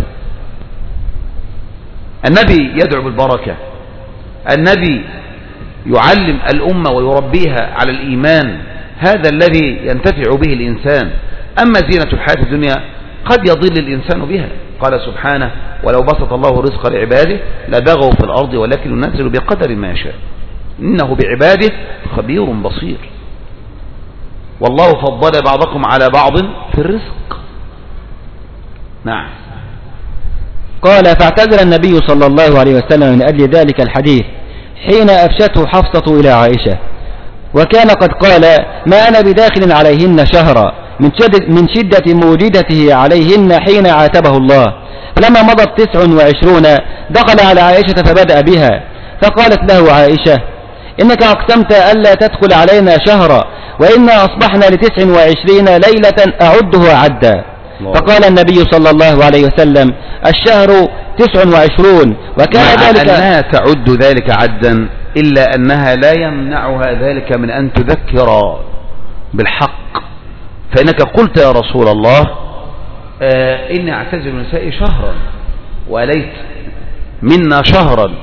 النبي يدعو بالبركة، النبي يعلم الأمة ويربيها على الإيمان، هذا الذي ينتفع به الإنسان. أما زينة الحياة الدنيا قد يضل الإنسان بها. قال سبحانه ولو بسط الله رزق لعباده لبغوا في الأرض ولكن ينزل بقدر ما يشاء إنه بعباده خبير بصير. والله فضل بعضكم على بعض في الرزق. نعم. قال فاعتذر النبي صلى الله عليه وسلم من أجل ذلك الحديث حين أفشته حفصة إلى عائشة، وكان قد قال ما أنا بداخل عليهن شهرا من شدة, من شدة موجدته عليهن حين عاتبه الله. فلما مضت تسع وعشرون دخل على عائشة فبدأ بها، فقالت له عائشة إنك أقسمت ألا تدخل علينا شهرا وإنا أصبحنا لتسع وعشرين ليلة أعدها عدا. فقال النبي صلى الله عليه وسلم الشهر تسع وعشرون وكان ذلك أنها تعد ذلك عدا إلا أنها لا يمنعها ذلك من أن تذكر بالحق. فإنك قلت يا رسول الله آه إني أعتزل النساء شهرا وأليت منا شهرا،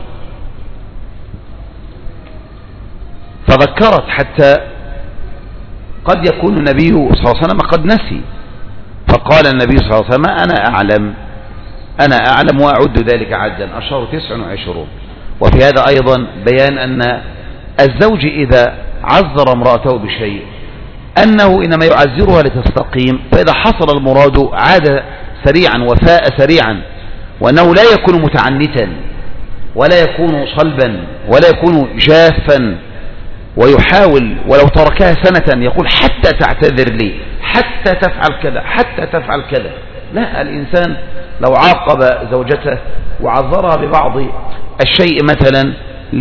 فذكرت حتى قد يكون النبي صلى الله عليه وسلم قد نسي، فقال النبي صلى الله عليه وسلم أنا أعلم أنا أعلم وأعد ذلك عدا الشهر تسع وعشرون. وفي هذا أيضا بيان أن الزوج إذا عذر امرأته بشيء أنه إنما يعذرها لتستقيم، فإذا حصل المراد عاد سريعا وفاء سريعا، وأنه لا يكون متعنتا ولا يكون صلبا ولا يكون جافا ويحاول ولو تركها سنة يقول حتى تعتذر لي، حتى تفعل كذا، حتى تفعل كذا. لا، الإنسان لو عاقب زوجته وعذرها ببعض الشيء مثلا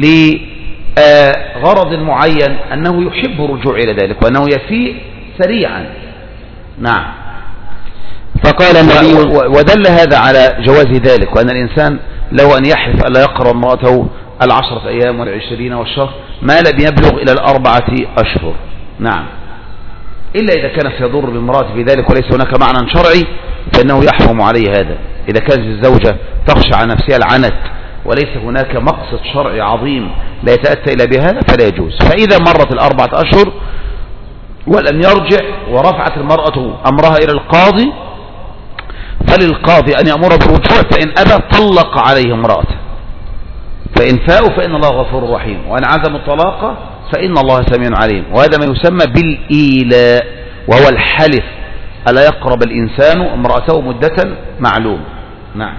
لغرض معين أنه يحب الرجوع إلى ذلك وأنه يفيء سريعا. نعم. فقال النبي ودل هذا على جواز ذلك، وأن الإنسان له أن يحلف ألا يقرأ امرأته العشرة أيام والعشرين والشهر ما لم يبلغ إلى الأربعة أشهر. نعم. إلا إذا كان سيضر بامرأته في ذلك وليس هناك معنى شرعي فإنه يحرم عليه هذا. إذا كانت الزوجة تخشى على نفسها العنت وليس هناك مقصد شرعي عظيم لا يتأتى إلى بهذا فلا يجوز. فإذا مرت الأربعة أشهر ولم يرجع ورفعت المرأة أمرها إلى القاضي فللقاضي أن يأمر بالرجوع، فإن أبى طلق عليه امرأته، فإن فاءوا فإن الله غفور رحيم، وإن عزموا الطلاق فإن الله سميع عليم. وهذا ما يسمى بالإيلاء، وهو الحلف ألا يقرب الإنسان امرأته مدة معلوم. نعم.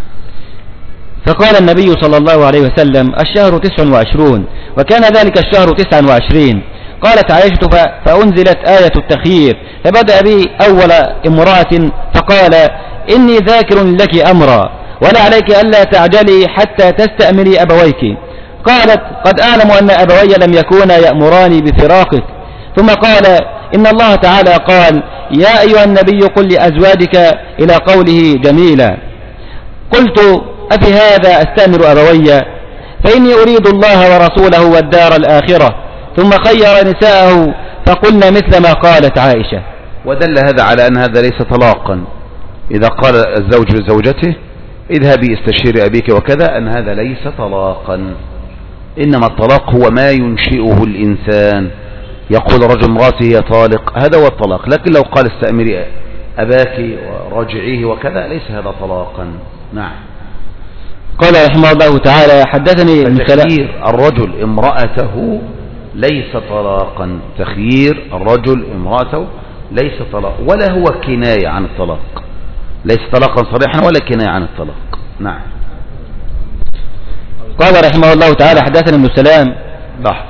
فقال النبي صلى الله عليه وسلم الشهر تسع وعشرون، وكان ذلك الشهر تسع وعشرين. قالت عائشة فأنزلت آية التخيير، فبدأ بي أول امرأة فقال إني ذاكر لك أمرا ولا عليك ألا تعجلي حتى تستأمري أبويك. قالت قد أعلم أن أبوي لم يكونا يأمراني بفراقك. ثم قال إن الله تعالى قال يا أيها النبي قل لأزواجك إلى قوله جميلا. قلت أفي هذا أستأمر أبوي؟ فإني أريد الله ورسوله والدار الآخرة. ثم خير نساءه فقلنا مثل ما قالت عائشة. ودل هذا على أن هذا ليس طلاقا. إذا قال الزوج لزوجته اذهبي استشيري أبيك وكذا، أن هذا ليس طلاقا، إنما الطلاق هو ما ينشئه الإنسان. يقول رجل امرأته هي طالق، هذا هو الطلاق. لكن لو قال استأمري أباك وراجعيه وكذا ليس هذا طلاقا. نعم. قال رحمه الله تعالى حدثني تخيير الرجل امرأته ليس طلاقا. تخيير الرجل امرأته ليس طلاق، ولا هو كناية عن الطلاق، ليس طلاقا صريحا ولا كناية عن الطلاق. نعم. قال رحمه الله تعالى حدثنا ابن سلام. لحظة.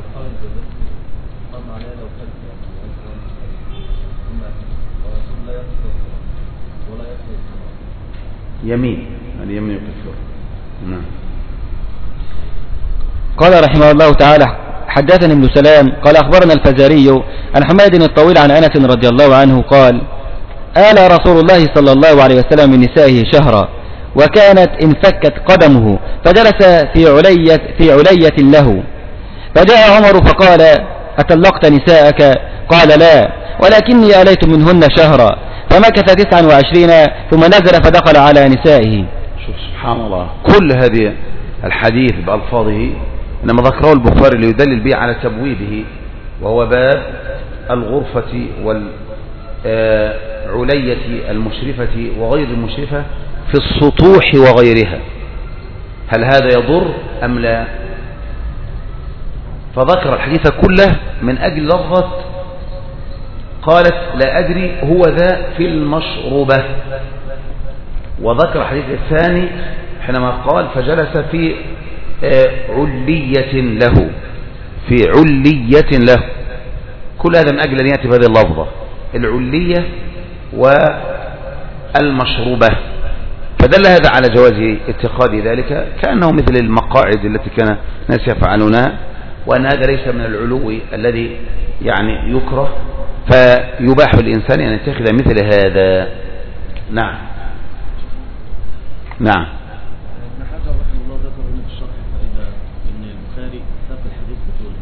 يمين اليمين يكفر. نعم. قال رحمه الله تعالى حدثنا ابن سلام قال أخبرنا الفزاري عن حماد الطويل عن أنس رضي الله عنه قال آل رسول الله صلى الله عليه وسلم من نسائه شهرا، وكانت انفكت قدمه فجلس في علية, في علية له، فجاء عمر فقال أطلقت نساءك؟ قال لا، ولكني آليت منهن شهرا. فمكث تسعا وعشرين ثم نزل فدخل على نسائه. شوف سبحان الله، كل هذه الحديث بألفاظه إنما ذكره البخاري ليدلل به على تبويبه، وهو باب الغرفة والعلية المشرفة وغير المشرفة في السطوح وغيرها، هل هذا يضر أم لا؟ فذكر الحديث كله من أجل لفظة قالت لا أدري هو ذا في المشروبة، وذكر الحديث الثاني حينما قال فجلس في علية له، في علية له. كل هذا من أجل أن يأتي بهذه اللفظة العلية والمشروبة، فدل هذا على جواز اتخاذ ذلك كأنه مثل المقاعد التي كان الناس يفعلونها، وأن هذا ليس من العلو الذي يعني يكره، فيباح الإنسان أن يتخذ مثل هذا. نعم. نعم. ابن حجر رحمه الله ذكر هنا في الشرح فإذا إن البخاري ساق الحديث بطوله.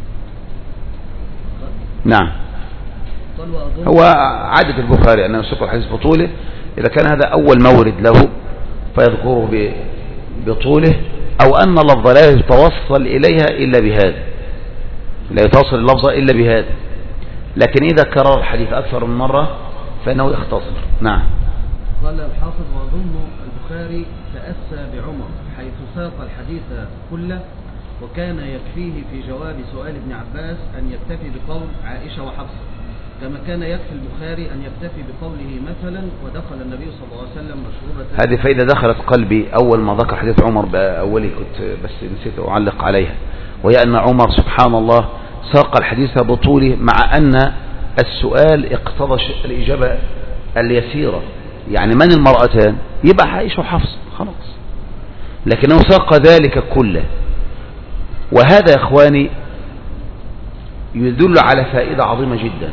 نعم. هو عادة البخاري أنه يسوق الحديث بطوله إذا كان هذا أول مورد له فيذكره بطوله، أو أن اللفظ لا يتوصل إليها إلا بهذا، لا يتوصل اللفظ إلا بهذا، لكن إذا كرر الحديث أكثر من مرة فإنه يختصر. نعم. قال الحافظ وأظن البخاري تأسى بعمر حيث ساق الحديث كله، وكان يكفيه في جواب سؤال ابن عباس أن يكتفي بقول عائشة وحفصة، كما كان يكفي البخاري أن يكتفي بقوله مثلا ودخل النبي صلى الله عليه وسلم مشروبة. هذه فإذا دخلت قلبي أول ما ذكر حديث عمر بأولي كنت بس نسيت أعلق عليها، وهي أن عمر سبحان الله ساق الحديث بطوله مع أن السؤال اقتضى الإجابة اليسيرة، يعني من المرأتان؟ يبقى عائشة وحفصة خلاص، لكنه ساق ذلك كله. وهذا يا إخواني يدل على فائدة عظيمة جدا،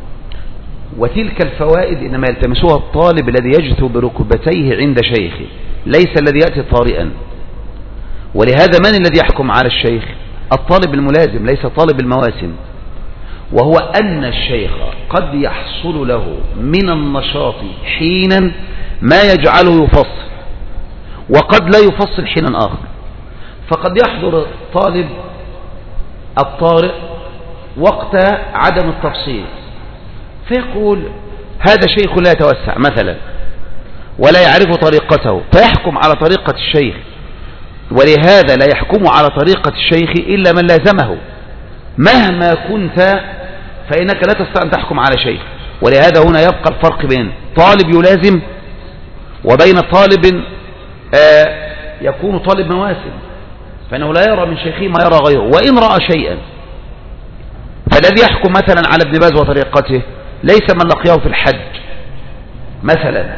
وتلك الفوائد إنما يلتمسها الطالب الذي يجثو بركبتيه عند شيخه، ليس الذي يأتي طارئا. ولهذا من الذي يحكم على الشيخ؟ الطالب الملازم، ليس طالب المواسم. وهو أن الشيخ قد يحصل له من النشاط حينا ما يجعله يفصل، وقد لا يفصل حينا آخر. فقد يحضر الطالب الطارئ وقت عدم التفصيل، فيقول هذا شيخ لا يتوسع مثلا ولا يعرف طريقته، فيحكم على طريقة الشيخ. ولهذا لا يحكم على طريقة الشيخ إلا من لازمه، مهما كنت فإنك لا تستطيع أن تحكم على شيخ. ولهذا هنا يبقى الفرق بين طالب يلازم وبين طالب آه يكون طالب مواسم، فإنه لا يرى من شيخه ما يرى غيره، وإن رأى شيئا. فالذي يحكم مثلا على ابن باز وطريقته ليس من لقيه في الحج مثلا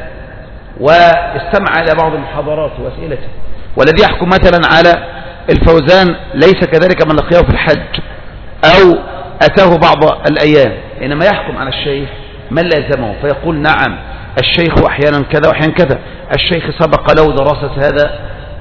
واستمع إلى بعض المحاضرات وأسئلته، والذي يحكم مثلا على الفوزان ليس كذلك من لقيه في الحج أو أتاه بعض الأيام، إنما يحكم على الشيخ من لازمه، فيقول نعم الشيخ أحيانا كذا وأحيانا كذا، الشيخ سبق له دراسة هذا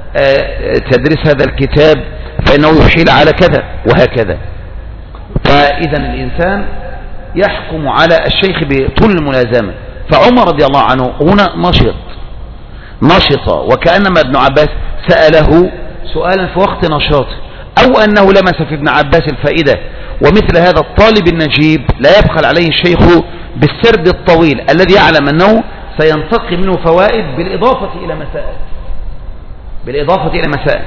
تدريس هذا الكتاب فإنه يحيل على كذا وهكذا. فإذا الإنسان يحكم على الشيخ بطول الملازمة. فعمر رضي الله عنه هنا نشط نشط وكأنما ابن عباس سأله سؤالا في وقت نشاطه، أو أنه لمس في ابن عباس الفائدة. ومثل هذا الطالب النجيب لا يبخل عليه الشيخ بالسرد الطويل الذي يعلم أنه سينتقي منه فوائد بالإضافة إلى مسائل بالإضافة إلى مسائل.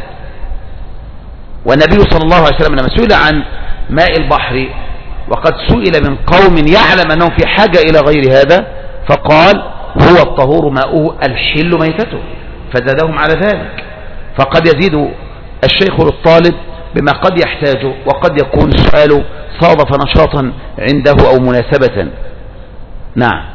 والنبي صلى الله عليه وسلم لما سئل عن ماء البحر وقد سئل من قوم يعلم أنهم في حاجة إلى غير هذا فقال هو الطهور ماؤه الحل ميتته، فزادهم على ذلك. فقد يزيد الشيخ للطالب بما قد يحتاجه، وقد يكون سؤاله صادف نشاطا عنده أو مناسبة. نعم.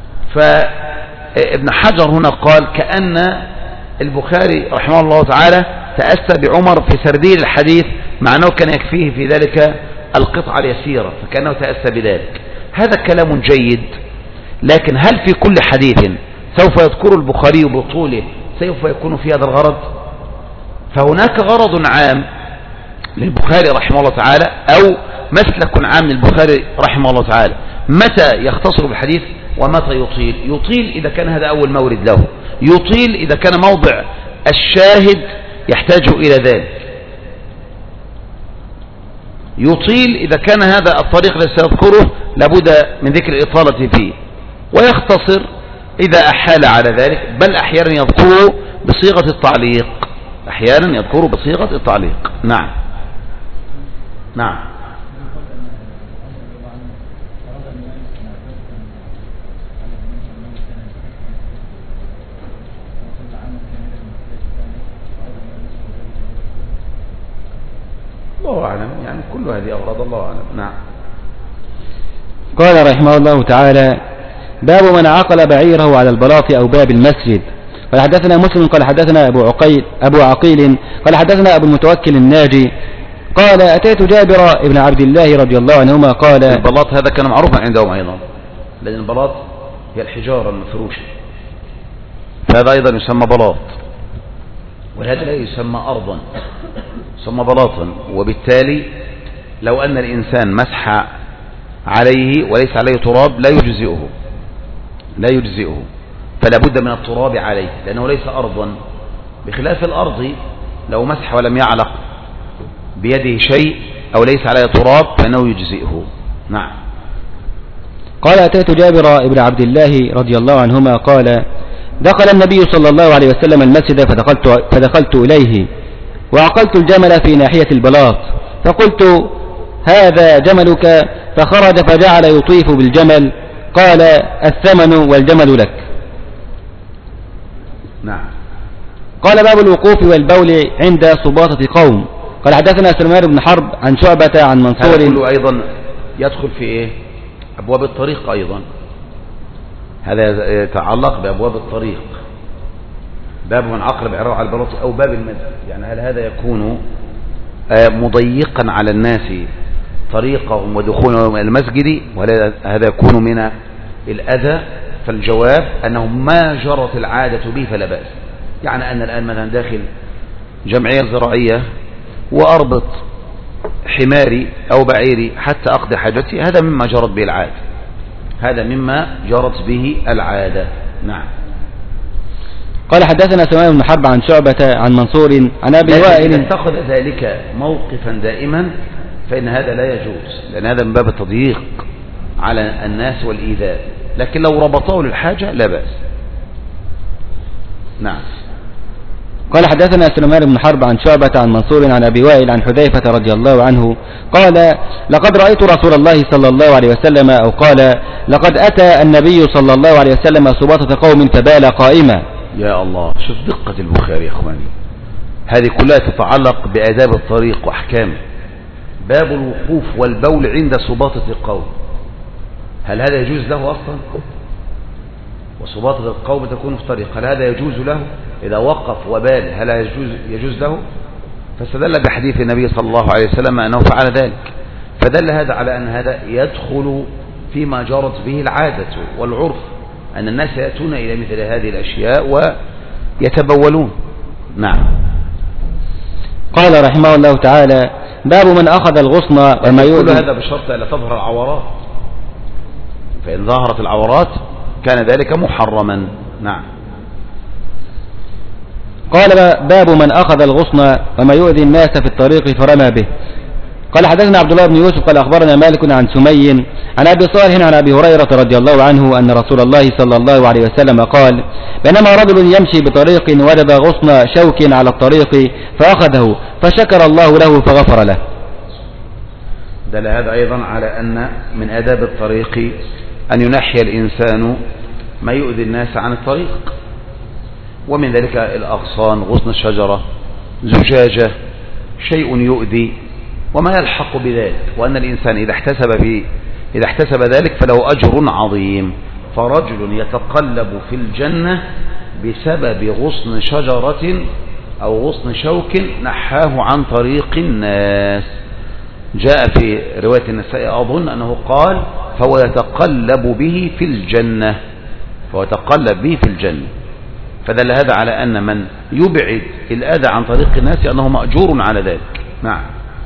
فابن حجر هنا قال كأن البخاري رحمه الله تعالى تأسى بعمر في سردير الحديث، مع أنه كان يكفيه في ذلك القطعة اليسيرة، فكأنه تأسى بذلك. هذا كلام جيد، لكن هل في كل حديث سوف يذكر البخاري بطوله سوف يكون في هذا الغرض؟ فهناك غرض عام للبخاري رحمه الله تعالى، أو مسلك عام للبخاري رحمه الله تعالى، متى يختصر بالحديث ومتى يطيل. يطيل إذا كان هذا أول مورد له، يطيل إذا كان موضع الشاهد يحتاج إلى ذلك، يطيل إذا كان هذا الطريق الذي سيذكره لابد من ذكر الإطالة فيه، ويختصر إذا أحال على ذلك، بل أحيانا يذكره بصيغة التعليق أحيانا يذكره بصيغة التعليق. نعم نعم. الله أعلم، يعني كل هذه أغراض الله أعلم. نعم. قال رحمه الله تعالى باب من عقل بعيره على البلاط أو باب المسجد. قال حدثنا مسلم قال حدثنا أبو عقيل أبو عقيل قال حدثنا أبو المتوكل الناجي قال أتيت جابر ابن عبد الله رضي الله عنهما قال البلاط هذا كان معروفا عندهم أيضا، لأن البلاط هي الحجارة المفروشة، فهذا أيضا يسمى بلاط، وهذا لا يسمى أرضا، يسمى بلاطا. وبالتالي لو أن الإنسان مسح عليه وليس عليه تراب لا يجزئه لا يجزئه فلا بد من التراب عليه، لأنه ليس أرضا، بخلاف الأرض لو مسح ولم يعلق بيده شيء أو ليس عليه تراب فإنه يجزئه. نعم. قال أتيت جابر ابن عبد الله رضي الله عنهما قال دخل النبي صلى الله عليه وسلم المسجد فدخلت, فدخلت إليه وعقلت الجمل في ناحية البلاط، فقلت هذا جملك، فخرج فجعل يطيف بالجمل، قال الثمن والجمل لك. نعم. قال باب الوقوف والبول عند صباطة قوم. قال حدثنا سليمان بن حرب عن شعبة عن منصور. هذا كله أيضا يدخل في إيه؟ أبواب الطريق أيضا. هذا يتعلق بأبواب الطريق، باب من عقل عراء على البلاط أو باب المسجد. يعني هل هذا يكون مضيقا على الناس طريقهم ودخولهم إلى المسجد، ولا هذا يكون من الأذى؟ فالجواب أنه ما جرت العادة به فلا بأس. يعني أن الآن مثلا داخل جمعية زراعية وأربط حماري أو بعيري حتى أقضي حاجتي، هذا مما جرت به العادة، هذا مما جرت به العادة. نعم. قال حدثنا سليمان بن حرب عن شعبة عن منصور عن أبي وائل. إذا اتخذ ذلك موقفا دائما فإن هذا لا يجوز، لأن هذا من باب التضييق على الناس والإيذاء، لكن لو ربطه للحاجة لا بأس. نعم. قال حدثنا سليمان بن حرب عن شعبة عن منصور عن أبي وائل عن حذيفة رضي الله عنه قال لقد رأيت رسول الله صلى الله عليه وسلم، أو قال لقد أتى النبي صلى الله عليه وسلم سباطة قوم فبال قائما. يا الله، شوف دقة البخاري يا أخواني، هذه كلها تتعلق بآداب الطريق وأحكامه. باب الوقوف والبول عند سباطة القوم، هل هذا يجوز له أصلا؟ وسباطة القوم تكون في طريق، هل هذا يجوز له؟ إذا وقف وبال هل يجوز, يجوز له؟ فاستدل بحديث النبي صلى الله عليه وسلم أنه فعل ذلك، فدل هذا على أن هذا يدخل فيما جرت به العادة والعرف، أن الناس يأتون إلى مثل هذه الأشياء ويتبولون. نعم. قال رحمه الله تعالى باب من أخذ الغصن وما يؤذي. كل هذا بشرط ألا تظهر العورات، فإن ظهرت العورات كان ذلك محرما. نعم. قال باب من أخذ الغصن وما يؤذي الناس في الطريق فرمى به. قال حدثنا عبد الله بن يوسف قال أخبرنا مالك عن سمي عن أبي صالح عن أبي هريرة رضي الله عنه أن رسول الله صلى الله عليه وسلم قال بينما رجل يمشي بطريق وجد غصن شوك على الطريق فأخذه فشكر الله له فغفر له. دل هذا أيضا على أن من آداب الطريق أن ينحي الإنسان ما يؤذي الناس عن الطريق، ومن ذلك الأغصان، غصن الشجرة، زجاجة، شيء يؤذي وما يلحق بذلك، وأن الإنسان إذا احتسب في إذا احتسب ذلك فله أجر عظيم. فرجل يتقلب في الجنة بسبب غصن شجرة أو غصن شوك نحاه عن طريق الناس. جاء في رواية النسائي أظن أنه قال فهو يتقلب به في الجنة، فهو يتقلب به في الجنة. فدل هذا على أن من يبعد الأذى عن طريق الناس أنه مأجور على ذلك. نعم.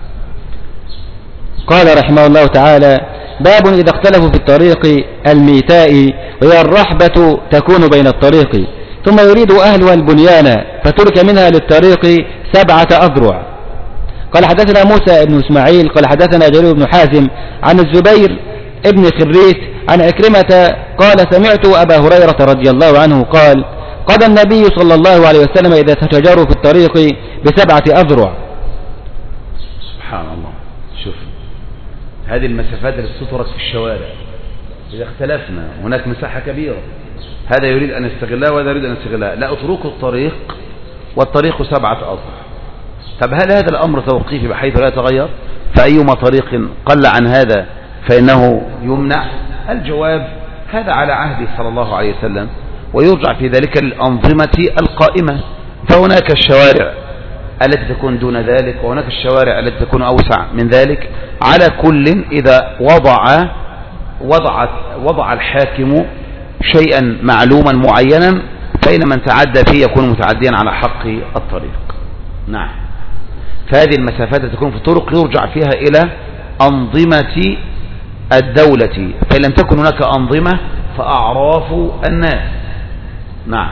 قال رحمه الله تعالى باب إذا اختلفوا في الطريق الميتاء وهي الرحبة تكون بين الطريق ثم يريد أهلها البنيان فترك منها للطريق سبعة أذرع. قال حدثنا موسى بن إسماعيل قال حدثنا جرير بن حازم عن الزبير ابن خريث عن عكرمة قال سمعت أبا هريرة رضي الله عنه قال قضى النبي صلى الله عليه وسلم إذا تشجروا في الطريق بسبعة أذرع. سبحان الله. شوف هذه المسافات التي سترت في الشوارع، إذا اختلفنا هناك مساحة كبيرة، هذا يريد أن يستغلها وهذا يريد أن يستغلها، لا اتركوا الطريق والطريق سبعة أذرع. طب هل هذا الأمر توقيفي بحيث لا يتغير؟ فأيما طريق قل عن هذا فإنه يمنع؟ الجواب هذا على عهده صلى الله عليه وسلم، ويرجع في ذلك للأنظمة القائمة. فهناك الشوارع التي تكون دون ذلك وهناك الشوارع التي تكون أوسع من ذلك. على كل إذا وضع وضعت وضع الحاكم شيئا معلوما معينا فإن من تعدى فيه يكون متعديا على حق الطريق. نعم. فهذه المسافات تكون في الطرق يرجع فيها إلى أنظمة الدولة، فإن لم تكن هناك أنظمة فأعراف الناس. نعم.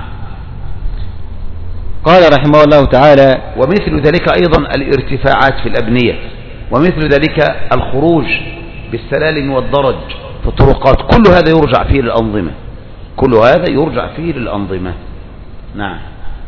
قال رحمه الله تعالى ومثل ذلك أيضا الارتفاعات في الأبنية، ومثل ذلك الخروج بالسلالم والدرج في الطرقات، كل هذا يرجع فيه للأنظمة، كل هذا يرجع فيه للأنظمة. نعم.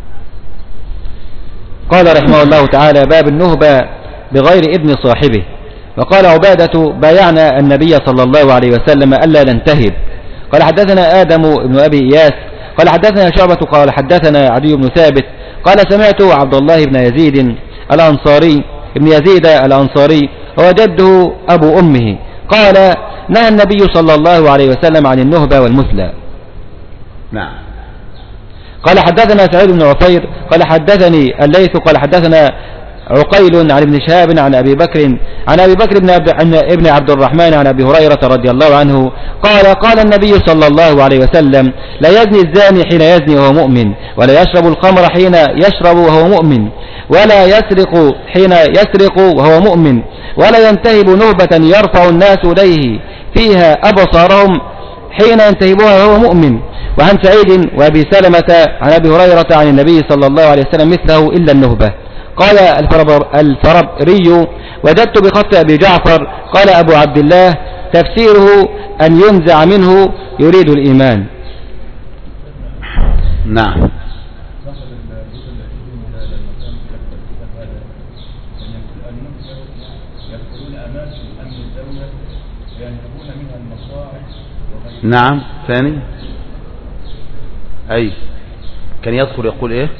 قال رحمه الله تعالى باب النهبة بغير ابن صاحبه. وقال عبادة بايعنا النبي صلى الله عليه وسلم ألا ننتهب. قال حدثنا آدم بن أبي إياس قال حدثنا شعبة قال حدثنا عدي بن ثابت قال سمعت عبد الله بن يزيد الأنصاري بن يزيد الأنصاري هو جده أبو أمه قال نهى النبي صلى الله عليه وسلم عن النهبة والمثلى. نعم. قال حدثنا سعيد بن عفير قال حدثني الليث قال حدثنا عقيل عن ابن شهاب عن أبي بكر عن أبي بكر بن عبد, ابن عبد الرحمن عن أبي هريرة رضي الله عنه قال قال النبي صلى الله عليه وسلم لا يزني الزاني حين يزني وهو مؤمن ولا يشرب الخمر حين يشرب وهو مؤمن ولا يسرق حين يسرق وهو مؤمن ولا ينتهب نهبة يرفع الناس إليه فيها أبصارهم حين ينتهبها وهو مؤمن. وعن سعيد وأبي سلمة عن أبي هريرة عن النبي صلى الله عليه وسلم مثله إلا النهبة. قال الفربري وجدت بخط أبي جعفر قال أبو عبد الله تفسيره أن ينزع منه يريد الإيمان. نعم. نعم. ثاني أي كان يدخل يقول إيه؟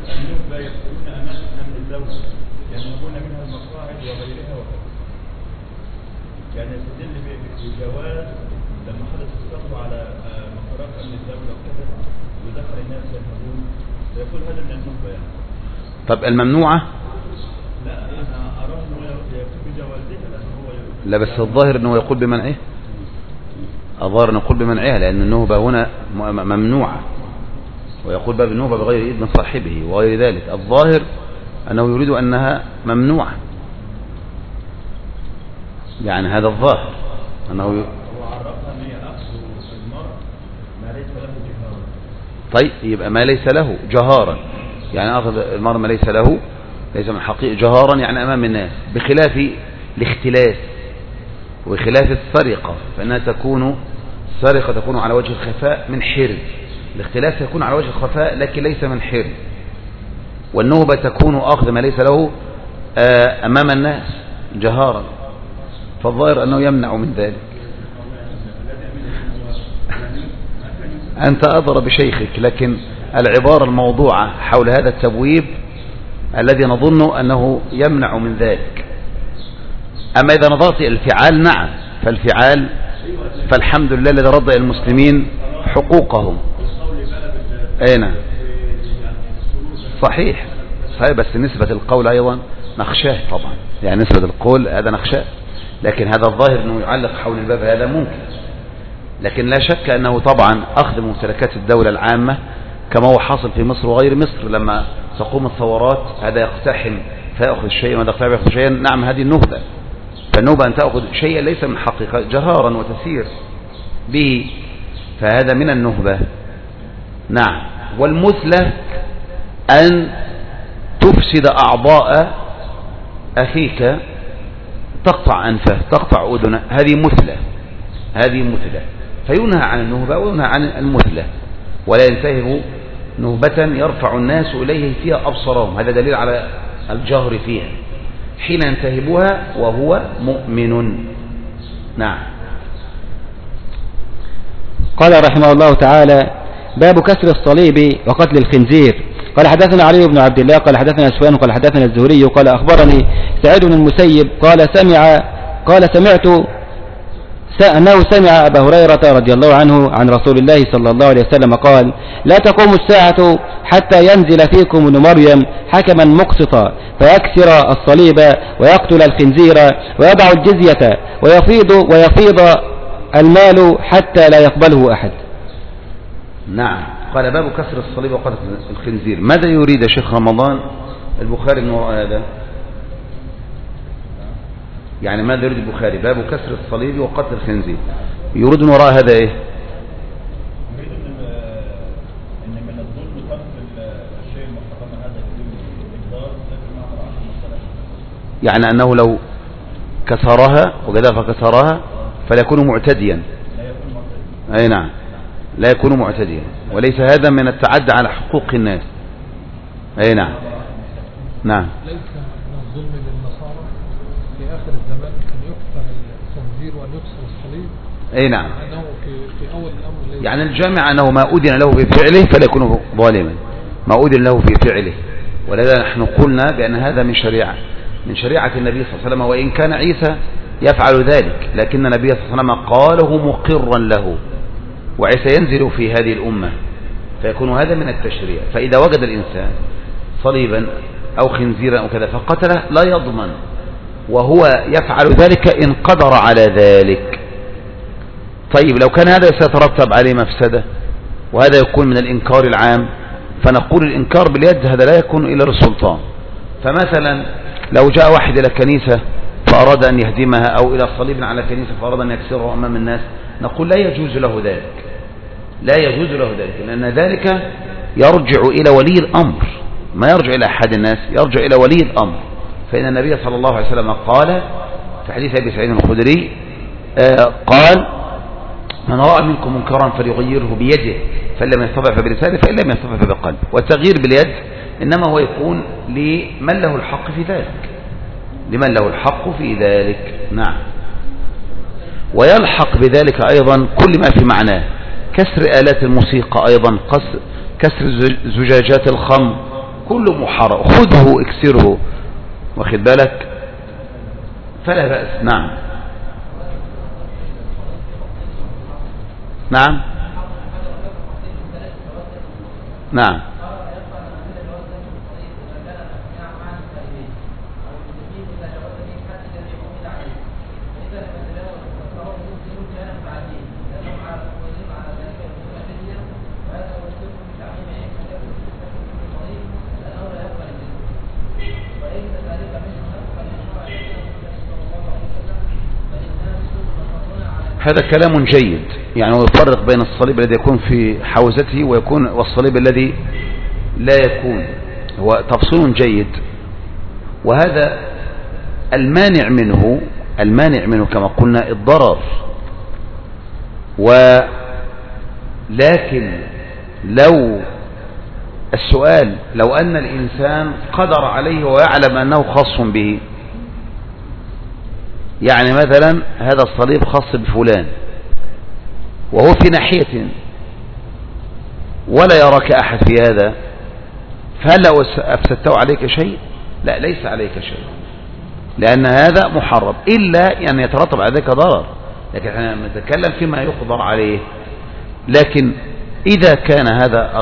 يعني يستدل بجواز لما حدث السطو على مقرات امن الدوله وكذا ودخل الناس يذهبون فيقول هذا من النهبه يعني. طب الممنوعه؟ لا انا اراه انه يكون بجوازها لانه هو لا بس الظاهر انه يقول بمنعه. الظاهر انه يقول بمنعها لان النهبه هنا ممنوعه ويقول باب النهبه بغير اذن صاحبه وغير ذلك. الظاهر انه يريد انها ممنوعه يعني هذا الظاهر أنه هو عرفها أن هي أخذ المرء ما ليس له جهارا. طيب يبقى ما ليس له جهارا يعني أخذ المرء ما ليس له ليس من حقيقة جهارا يعني أمام الناس بخلاف الاختلاس وخلاف السرقة فإنها تكون السرقة تكون على وجه الخفاء من حرز. الاختلاس يكون على وجه الخفاء لكن ليس من حرز. والنهبة تكون أخذ ما ليس له أمام الناس جهارا فالظاهر أنه يمنع من ذلك. أنت أدرى بشيخك لكن العبارة الموضوعة حول هذا التبويب الذي نظن أنه يمنع من ذلك. أما إذا نظرت الفعال نعم فالفعال فالحمد لله الذي رد المسلمين حقوقهم. أين صحيح صحيح بس نسبة القول أيضا نخشاه طبعا يعني نسبة القول هذا نخشاه لكن هذا الظاهر أنه يعلق حول الباب هذا ممكن. لكن لا شك أنه طبعا أخذ ممتلكات الدولة العامة كما هو حاصل في مصر وغير مصر لما تقوم الثورات هذا يقتحم فيأخذ شيئا وهذا يقتحم فيأخذ شيئا. نعم هذه النهبة. فالنهبة أن تأخذ شيئا ليس من حقيقة جهارا وتسير به فهذا من النهبة. نعم. والمثلة أن تفسد أعضاء أخيك تقطع أنفه تقطع أذنه هذه مثلة هذه مثلة فينهى عن النهبة وينهى عن المثلة. ولا ينتهب نهبة يرفع الناس إليه فيها أبصارهم هذا دليل على الجهر فيها حين ينتهبها وهو مؤمن. نعم. قال رحمه الله تعالى باب كسر الصليب وقتل الخنزير. قال حدثنا علي بن عبد الله قال حدثنا سفيان قال حدثنا الزهري قال أخبرني سعيد بن المسيب قال سمع قال سمعت أنه سمع أبا هريرة رضي الله عنه عن رسول الله صلى الله عليه وسلم قال لا تقوم الساعة حتى ينزل فيكم ابن مريم حكما مقسطا فيكسر الصليب ويقتل الخنزير ويضع الجزية ويفيض ويفيض المال حتى لا يقبله أحد. نعم. قال باب كسر الصليب وقتل الخنزير. ماذا يريد يا شيخ رمضان البخاري من وراء هذا؟ يعني ماذا يريد البخاري؟ باب كسر الصليب وقتل الخنزير يريد من وراء هذا ايه؟ يريد ان من الظلم ترك الشيء المحرم هذا بالإقدار لكن ما أمر عن المصطلح يعني أنه لو كسرها وجدها فكسرها فلا يكون معتديا. لا يكون معتديا. أي نعم لا يكون معتديا وليس هذا من التعدي على حقوق الناس. أي نعم. نعم. ليس من الظلم للنصارى في آخر الزمان أن يقتل الخنزير وأن يكسر الصليب. أي نعم. أنه في, في أول الأمر يعني الجامع أنه ما أذن له في فعله فلا يكون ظالما ما أذن له في فعله. ولذا نحن قلنا بأن هذا من شريعة من شريعة النبي صلى الله عليه وسلم، وإن كان عيسى يفعل ذلك، لكن النبي صلى الله عليه وسلم قاله مقرا له، وعيسى ينزل في هذه الأمة، فيكون هذا من التشريع. فإذا وجد الإنسان صليبا أو خنزيرا أو كذا فقتله لا يضمن، وهو يفعل ذلك إن قدر على ذلك. طيب لو كان هذا سيترتب عليه مفسدة وهذا يكون من الإنكار العام، فنقول الإنكار باليد هذا لا يكون إلا للسلطان. فمثلا لو جاء واحد إلى كنيسة فأراد أن يهدمها، أو إلى صليب على كنيسة فأراد أن يكسره أمام الناس، نقول لا يجوز له ذلك، لا يجوز له ذلك، لأن ذلك يرجع إلى ولي الأمر، ما يرجع إلى أحد الناس، يرجع إلى ولي الأمر. فإن النبي صلى الله عليه وسلم قال في حديث أبي سعيد الخدري آه قال: من رأى منكم منكرا فليغيره بيده، فإن لم يستطع فبلسانه، فإن لم يستطع فبقلبه. والتغيير باليد إنما هو يكون لمن له الحق في ذلك، لمن له الحق في ذلك. نعم. ويلحق بذلك أيضا كل ما في معناه، كسر آلات الموسيقى أيضا، كسر زجاجات الخمر، كل محرم، خذه اكسره، واخد بالك، فلا بأس. نعم نعم نعم هذا كلام جيد، يعني هو يفرق بين الصليب الذي يكون في حوزته ويكون والصليب الذي لا يكون، هو تفصيل جيد. وهذا المانع منه المانع منه كما قلنا الضرر. ولكن لو السؤال لو أن الإنسان قدر عليه ويعلم أنه خاص به، يعني مثلا هذا الصليب خاص بفلان وهو في ناحية ولا يراك أحد في هذا، فهل لو أفسدته عليك شيء؟ لا، ليس عليك شيء، لأن هذا محرم، إلا أن يترتب على ذلك ضرر، لكن احنا نتكلم فيما يقدر عليه. لكن إذا كان هذا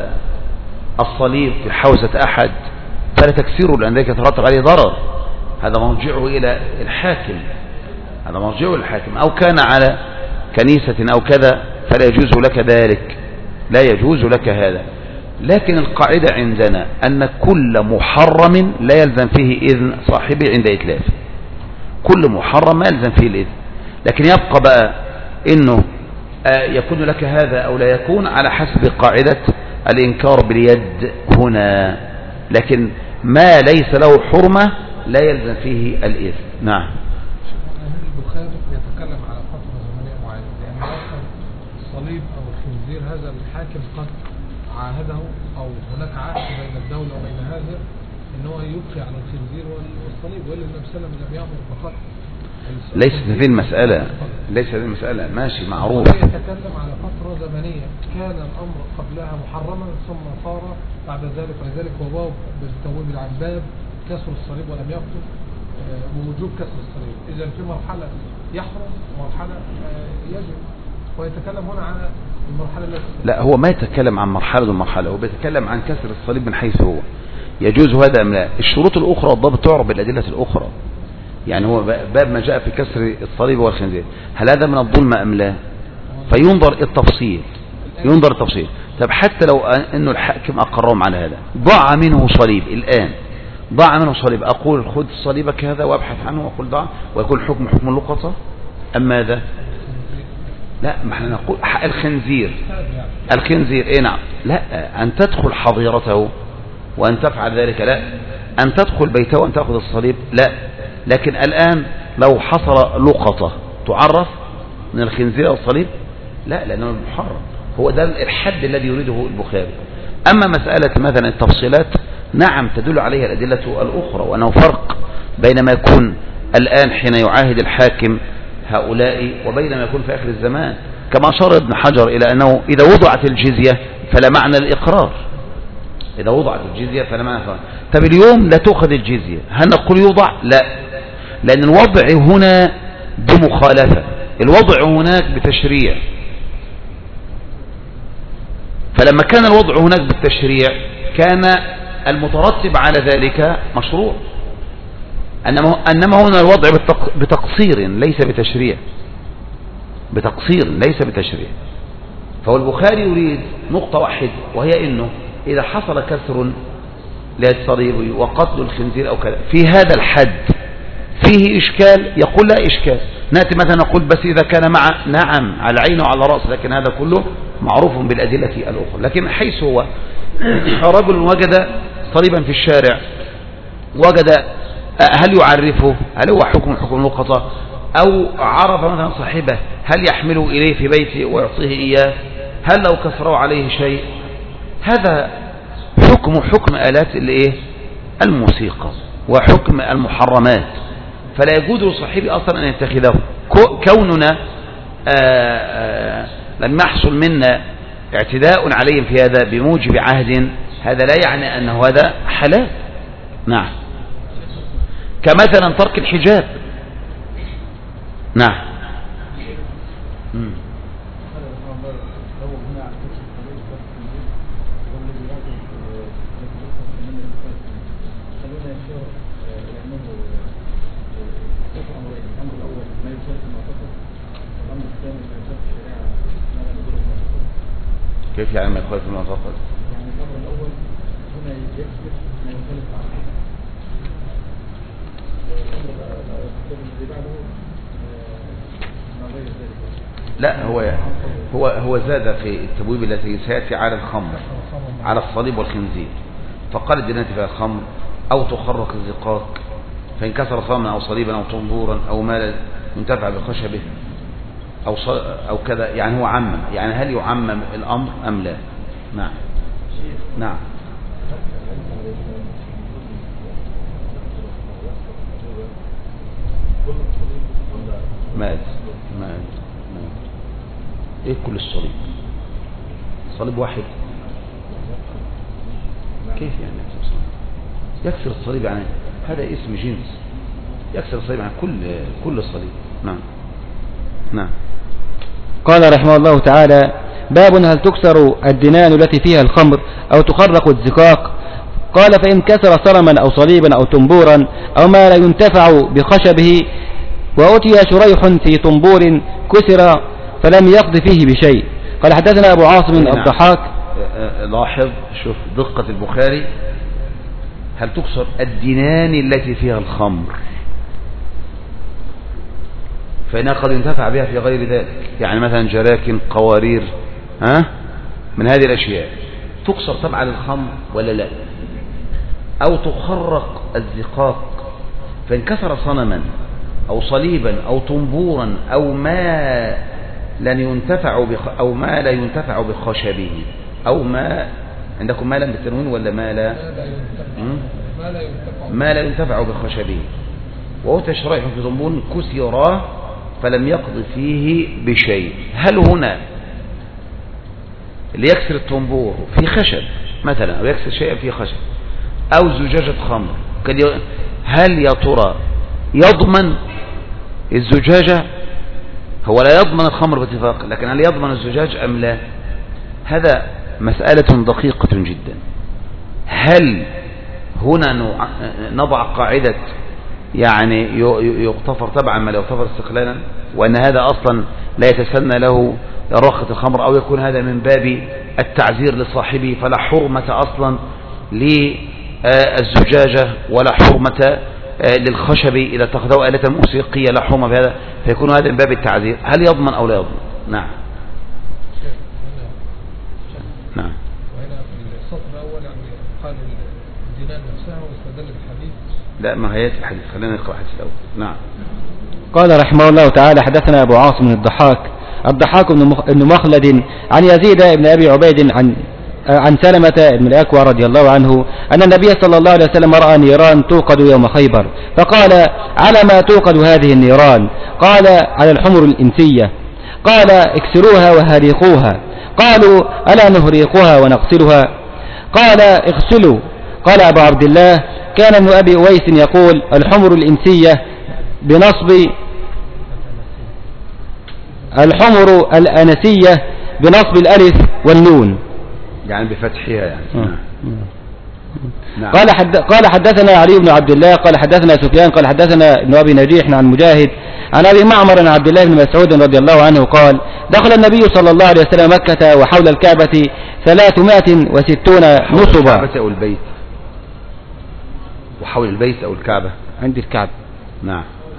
الصليب في حوزة أحد فلا تكسره، لأن ذلك يترتب عليه ضرر، هذا مرجعه إلى الحاكم، هذا مرجعه الحاكم، أو كان على كنيسة أو كذا فلا يجوز لك ذلك، لا يجوز لك هذا. لكن القاعدة عندنا أن كل محرم لا يلزم فيه إذن صاحبه عند إتلافه، كل محرم ما يلزم فيه الإذن، لكن يبقى بقى إنه يكون لك هذا أو لا يكون على حسب قاعدة الإنكار باليد هنا. لكن ما ليس له حرمة لا يلزم فيه الإذن. نعم. البخاري يتكلم على فترة زمنية معينة، لأن أصلا الصليب أو الخنزير هذا الحاكم قد عاهده، أو هناك عهد بين الدولة وبين هذا إن هو يبقي على الخنزير والصليب، وإلا النبي صلى الله عليه وسلم لم يأمر بقتل. ليست هذه المسألة، ليس هذه المسألة، ماشي معروف. يتكلم على فترة زمنية كان الأمر قبلها محرما ثم صار بعد ذلك، ولذلك هو باب بالتويب عن باب كسر الصليب ولم يقتل، ووجوب كسر الصليب. إذا في مرحلة يحرم ومرحلة يجب، ويتكلم هنا عن المرحلة التي لا، هو ما يتكلم عن مرحلة ومرحلة، هو بيتكلم عن كسر الصليب من حيث هو يجوز هذا أم لا. الشروط الأخرى والضابط تعرف بالأدلة الأخرى، يعني هو باب ما جاء في كسر الصليب والخنزير، هل هذا من الظلم أم لا؟ فينظر التفصيل، ينظر التفصيل. طب حتى لو أنه الحاكم أقرهم على هذا، ضاع منه صليب الآن، ضاع منه صليب، أقول خذ صليبك هذا وابحث عنه وأقول ضاع، ويكون حكم حكم اللقطة أم ماذا؟ لا، ما احنا نقول الخنزير، الخنزير ايه نعم، لا أن تدخل حظيرته وأن تفعل ذلك، لا أن تدخل بيته وأن تأخذ الصليب، لا. لكن الآن لو حصل لقطة تعرف من الخنزير أو الصليب، لا، لأنه محرم، هو ده الحد الذي يريده البخاري. أما مسألة مثلا التفصيلات، نعم تدل عليها الأدلة الأخرى، وأنه فرق بين ما يكون الآن حين يعاهد الحاكم هؤلاء وبين ما يكون في آخر الزمان، كما أشار ابن حجر إلى أنه إذا وضعت الجزية فلا معنى للإقرار، إذا وضعت الجزية فلا معنى فرق. طب اليوم لا تؤخذ الجزية، هل نقول يوضع؟ لا، لأن الوضع هنا بمخالفة، الوضع هناك بتشريع. فلما كان الوضع هناك بالتشريع كان المترتب على ذلك مشروع، أنما هنا الوضع بتقصير ليس بتشريع، بتقصير ليس بتشريع. فهو البخاري يريد نقطة واحدة، وهي إنه إذا حصل كسر للصليب وقتل الخنزير أو كذا في هذا الحد فيه إشكال، يقول لا إشكال. نأتي مثلا نقول بس إذا كان مع نعم على عينه وعلى رأس، لكن هذا كله معروف بالأدلة الأخرى. لكن حيث هو رجل وجد صليبا في الشارع، وجد هل يعرفه؟ هل هو حكم حكم لقطة؟ أو عرف مثلا صاحبه هل يحمله إليه في بيته ويعطيه إياه؟ هل لو كسره عليه شيء؟ هذا حكم حكم آلات الإيه؟ الموسيقى وحكم المحرمات، فلا يجوز لصاحبي أصلا أن يتخذه. كوننا آآ آآ لم يحصل منا اعتداء عليهم في هذا بموجب عهد، هذا لا يعني أنه هذا حلال. نعم، كمثلا ترك الحجاب. نعم. مم. كيف يعني ما يخالف المعتقد؟ يعني الأمر الأول هنا يكسب ما يخالف عنه، والأمر الذي بعده ما غير ذلك. لا، هو هو هو زاد في التبويب التي سيأتي على الخمر، على الصليب والخنزير، فقال الدينات فيها الخمر أو تخرق الزقاق فإن كسر صامنا أو صليبا أو طنبورا أو مالا ينتفع بخشبه أو أو كذا. يعني هو عمم، يعني هل يعمم الأمر أم لا؟ نعم. نعم. ماذا ماذا ايه كل الصليب؟ صليب واحد كيف يعني يكسر الصليب؟ يكسر الصليب يعني هذا اسم جنس، يكسر الصليب يعني كل كل الصليب. نعم. نعم. قال رحمه الله تعالى: باب هل تكسر الدنان التي فيها الخمر أو تخرق الزقاق؟ قال: فإن كسر صنما أو صليبا أو تنبورا أو ما لا ينتفع بخشبه وأتي شريح في طنبور كسر فلم يقض فيه بشيء. قال: حدثنا أبو عاصم الضحاك. لاحظ، شوف دقة البخاري، هل تكسر الدنان التي فيها الخمر، فإنها قد ينتفع بها في غير ذلك، يعني مثلا جراكن، قوارير، ها من هذه الأشياء تكسر طبعا الخمر ولا لا؟ أو تخرق الزقاق، فإن كسر صنما أو صليبا أو طنبورا أو ما لن ينتفع بخ أو ما لا ينتفع بخشبه، أو ما عندكم ما لا بالتنوين ولا ما لا ما لا ينتفع بخشبه، وهو تشريح في طنبور كسر فلم يقض فيه بشيء. هل هنا اللي يكسر الطنبور في خشب مثلا، أو يكسر شيئا في خشب أو زجاجة خمر، هل يا ترى يضمن الزجاجة؟ هو لا يضمن الخمر باتفاق، لكن هل يضمن الزجاج أم لا؟ هذا مسألة دقيقة جدا. هل هنا نضع قاعدة يعني يغتفر تبعا ما لا يغتفر استقلالا، وأن هذا أصلا لا يتسنى له رخة الخمر، أو يكون هذا من باب التعزير لصاحبه، فلا حرمة أصلا للزجاجة ولا حرمة للخشب إذا اتخذوا آلة موسيقية، لا حرمة بهذا، فيكون هذا من باب التعزير. هل يضمن أو لا يضمن؟ نعم. نعم. وهنا في السطر الأول يعني قال الدينان نفسها واستدل بالحديث. لا، ما هي الحديث، خلينا نقرأ الحديث الأول. نعم. قال رحمه الله تعالى: حدثنا أبو عاصم الضحاك الضحاك بن مخلد عن يزيد بن أبي عبيد عن عن سلمة بن الأكوع رضي الله عنه أن النبي صلى الله عليه وسلم رأى نيران توقد يوم خيبر، فقال: على ما توقد هذه النيران؟ قال: على الحمر الإنسية. قال: اكسروها وهريقوها. قالوا: ألا نهريقها ونغسلها؟ قال اغسلوا. قال أبو عبد الله كان ابن أبي أويس يقول الحمر الإنسية بنصب الحمر الأنسية بنصب الألف والنون يعني بفتحها يعني. نعم. نعم. قال حد قال حدثنا علي بن عبد الله قال حدثنا سفيان قال حدثنا ابن أبي نجيح عن مجاهد عن أبي معمر عن عبد الله بن مسعود رضي الله عنه قال دخل النبي صلى الله عليه وسلم مكة وحول الكعبة ثلاثمائة وستون نصبا. الكعبة أو البيت؟ وحول البيت أو الكعبة؟ عند الكعبة. نعم.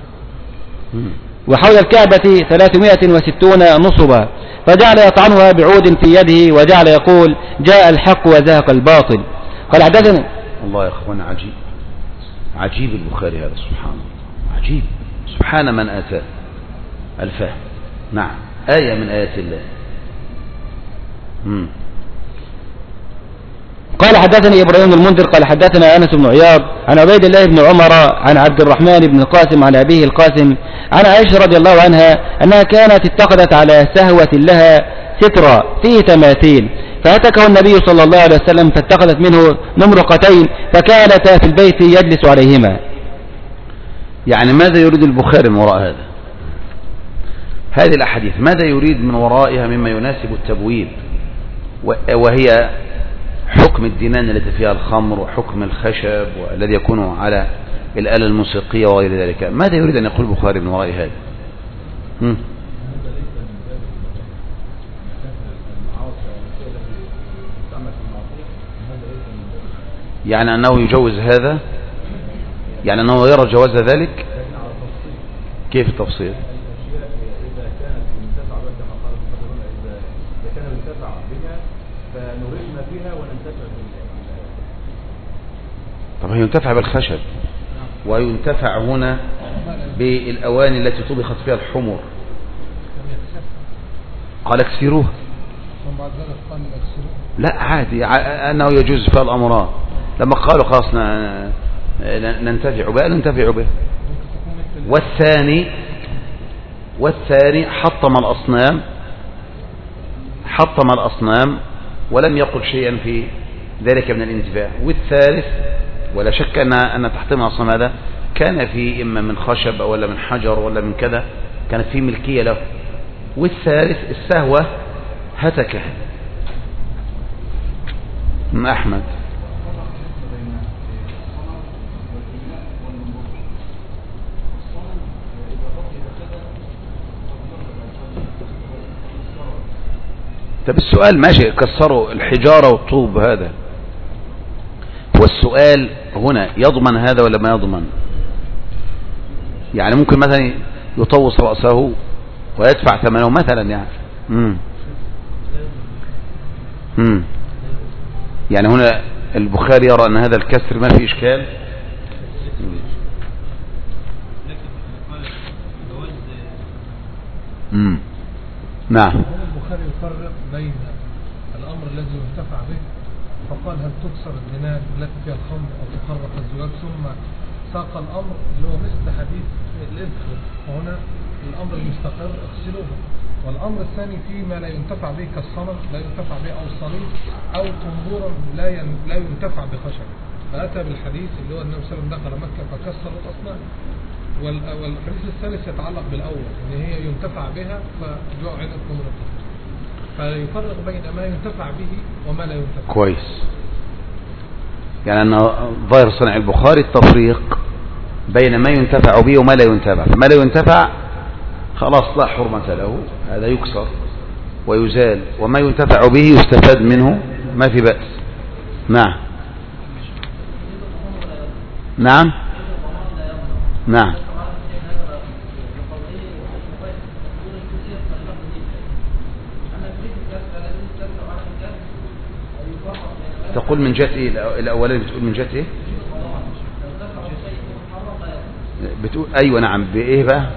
وحول الكعبة ثلاثمائة وستون نصبا فجعل يطعنها بعود في يده وجعل يقول جاء الحق وزهق الباطل. قال حدثنا. الله يا اخوان عجيب عجيب البخاري هذا سبحان الله عجيب سبحان من آتاه الفهم. نعم آية من آيات الله. مم. قال حدثني إبراهيم المنذر قال حدثنا أنس بن عياض عن عبيد الله بن عمر عن عبد الرحمن بن القاسم عن أبيه القاسم عن عائشة رضي الله عنها أنها كانت اتخذت على سهوة لها سترة فيه تماثيل فأتكه النبي صلى الله عليه وسلم فاتخذت منه نمرقتين فكانتا في البيت يجلس عليهما. يعني ماذا يريد البخاري من وراء هذا؟ هذه الأحاديث ماذا يريد من ورائها مما يناسب التبويب وهي حكم الدنان التي فيها الخمر وحكم الخشب والذي يكون على الآلة الموسيقية وغير ذلك؟ ماذا يريد أن يقول البخاري من وراء هذا؟ هم؟ يعني أنه يجوز هذا، يعني أنه يرى جواز ذلك. كيف التفصيل؟ إذا كانت ينتفع بها كما قال المفسرون إذا كان ينتفع بها فنريد فيها وننتفع بها. طب ينتفع بالخشب وينتفع هنا بالأواني التي طبخت فيها الحمر. قال اكسروها. لا عادي أنه يجوز فيها الأمران. لما قالوا خلاص ننتفع بها ننتفع بها. والثاني والثاني حطم الأصنام حطم الأصنام ولم يقل شيئا في ذلك من الانتفاع. والثالث ولا شك أن أن تحطيم الأصنام هذا كان في إما من خشب ولا من حجر ولا من كذا، كانت في ملكية له. والثالث السهوة هتكه من أحمد. طب السؤال ماشي كسروا الحجارة والطوب هذا، والسؤال هنا يضمن هذا ولا ما يضمن؟ يعني ممكن مثلا يطوس رأسه ويدفع ثمنه مثلا يعني. مم. مم. يعني هنا البخاري يرى أن هذا الكسر ما في إشكال. مم. نعم. البخاري يفرق بين الأمر الذي ينتفع به فقال هل تكسر الدنان التي فيها الخمر أو تخرق الزجاج، ثم ساق الأمر اللي هو مثل حديث الإذخر، وهنا الأمر المستقر اغسلوها. والأمر الثاني فيما لا ينتفع به كالصنم لا ينتفع به أو الصليب أو طنبورا لا لا ينتفع بخشب، فأتى بالحديث اللي هو النبي صلى الله عليه وسلم دخل مكة فكسر الأصنام. والحديث الثالث يتعلق بالأول إن هي ينتفع بها فجعلت نمرقة، فيفرق بين ما ينتفع به وما لا ينتفع. كويس. يعني أن ظاهر صنع البخاري التفريق بين ما ينتفع به وما لا ينتفع. فما لا ينتفع خلاص لا حرمة له، هذا يكسر ويزال، وما ينتفع به يستفاد منه ما في بأس. نعم نعم نعم. تقول من جهة ايه الاولاني؟ بتقول من جهة ايه؟ بتقول ايوه نعم. بايه بقى؟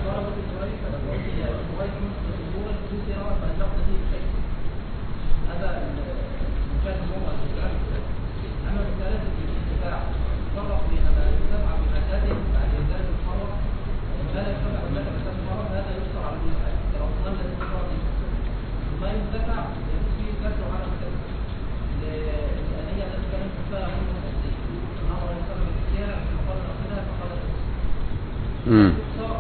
امم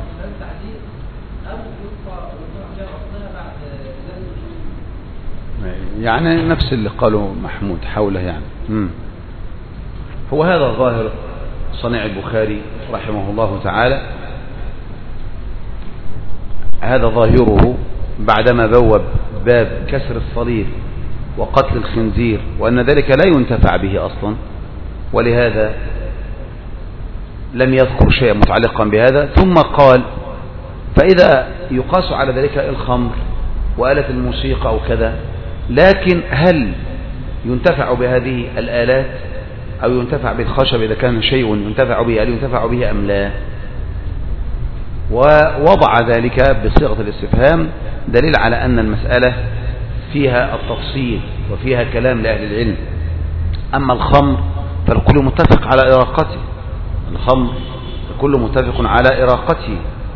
يعني نفس اللي قاله محمود حوله يعني. امم هو هذا ظاهر صنيع البخاري رحمه الله تعالى، هذا ظاهره بعدما بوب باب كسر الصليب وقتل الخنزير وأن ذلك لا ينتفع به أصلا، ولهذا لم يذكر شيئا متعلقا بهذا، ثم قال فإذا يقاس على ذلك الخمر وآلة الموسيقى أو كذا، لكن هل ينتفع بهذه الآلات أو ينتفع بالخشب إذا كان شيء ينتفع به، هل ينتفع به أم لا؟ ووضع ذلك بصيغة الاستفهام دليل على أن المسألة فيها التفصيل وفيها كلام لأهل العلم. أما الخمر فالكل متفق على إراقته، الخمر الكل متفق على إراقته،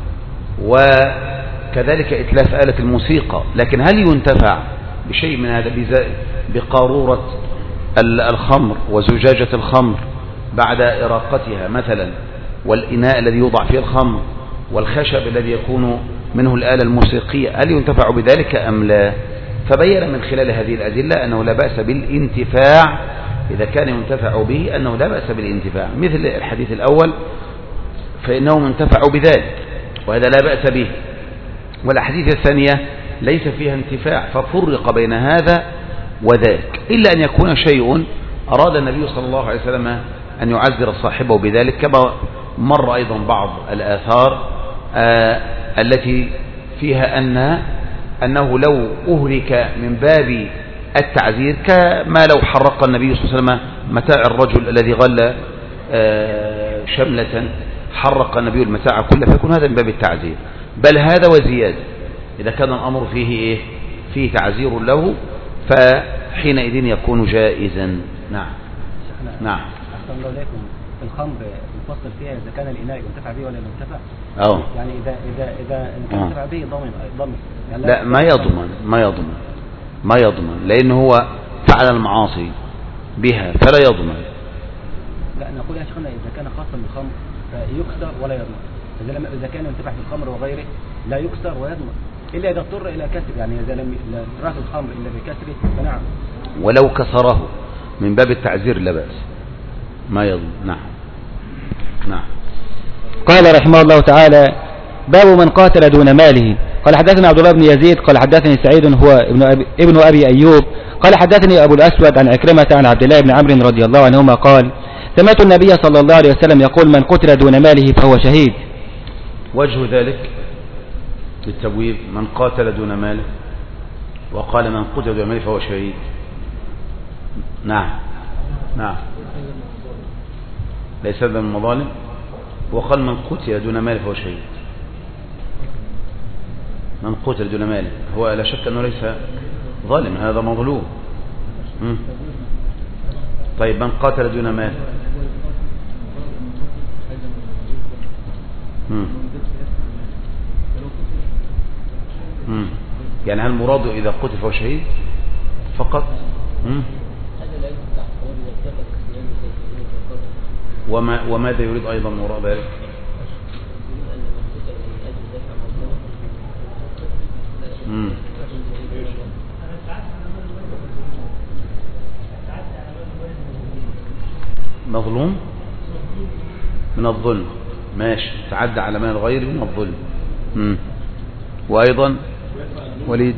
وكذلك إتلاف آلة الموسيقى، لكن هل ينتفع بشيء من هذا بقارورة الخمر وزجاجة الخمر بعد إراقتها مثلا، والإناء الذي يوضع فيه الخمر والخشب الذي يكون منه الآلة الموسيقية، هل ينتفع بذلك أم لا؟ فبين من خلال هذه الأدلة أنه لا بأس بالانتفاع إذا كان ينتفع به، أنه لا بأس بالانتفاع، مثل الحديث الأول فإنهم انتفعوا بذلك وهذا لا بأس به، والأحاديث الثانية ليس فيها انتفاع، ففرق بين هذا وذاك، إلا أن يكون شيء أراد النبي صلى الله عليه وسلم أن يعذر صاحبه بذلك، كما مر أيضا بعض الآثار آه التي فيها أن أنه لو أهلك من باب التعذير كما لو حرق النبي صلى الله عليه وسلم متاع الرجل الذي غل آه شملة، حرق النبي المتاع كله، فيكون هذا من باب التعذير، بل هذا وزيادة إذا كان الأمر فيه إيه؟ فيه تعذير له، فحينئذ يكون جائزا. نعم نعم. أحسن الله إليكم، الخمر نفصل فيها إذا كان الإناء ينتفع به ولا ينتفع؟ أو يعني إذا إذا إذا ينتفع به ضمن ضمن يعني لا ما يضمن ما يضمن ما يضمن لأنه هو فعل المعاصي بها فلا يضمن. لا نقول يا شيخنا إذا كان خاصا بالخمر فيكسر ولا يضمن، إذا لم إذا كان ينتفع بالخمر وغيره لا يكسر ويضمن، إلا إذا اضطر إلى كسر، يعني إذا لم يتراث الخمر إلا بكسره فنعم، ولو كسره من باب التعزير لا بأس ما يضمن. نعم نعم. قال رحمه الله تعالى: باب من قاتل دون ماله. قال حدثنا عبد الله بن يزيد قال حدثني سعيد هو ابن أبي, ابن أبي أيوب قال حدثني أبو الأسود عن عكرمة عن عبد الله بن عمرو رضي الله عنهما قال: سمعت النبي صلى الله عليه وسلم يقول: من قتل دون ماله فهو شهيد. وجه ذلك بالتبويب من قاتل دون ماله، وقال من قتل دون ماله فهو شهيد. نعم نعم، ليس هذا من المظالم، وقال من قتل دون ماله فهو شهيد. من قتل دون ماله هو لا شك أنه ليس ظالم، هذا مظلوم. م? طيب من قاتل دون ماله م? م? يعني هل المراد إذا قتل فهو شهيد فقط؟ م? وما وماذا يريد أيضا وراء ذلك؟ مم. مظلوم من الظلم، ماشي، تعدى على مال غيره من الظلم. مم. وأيضا وليد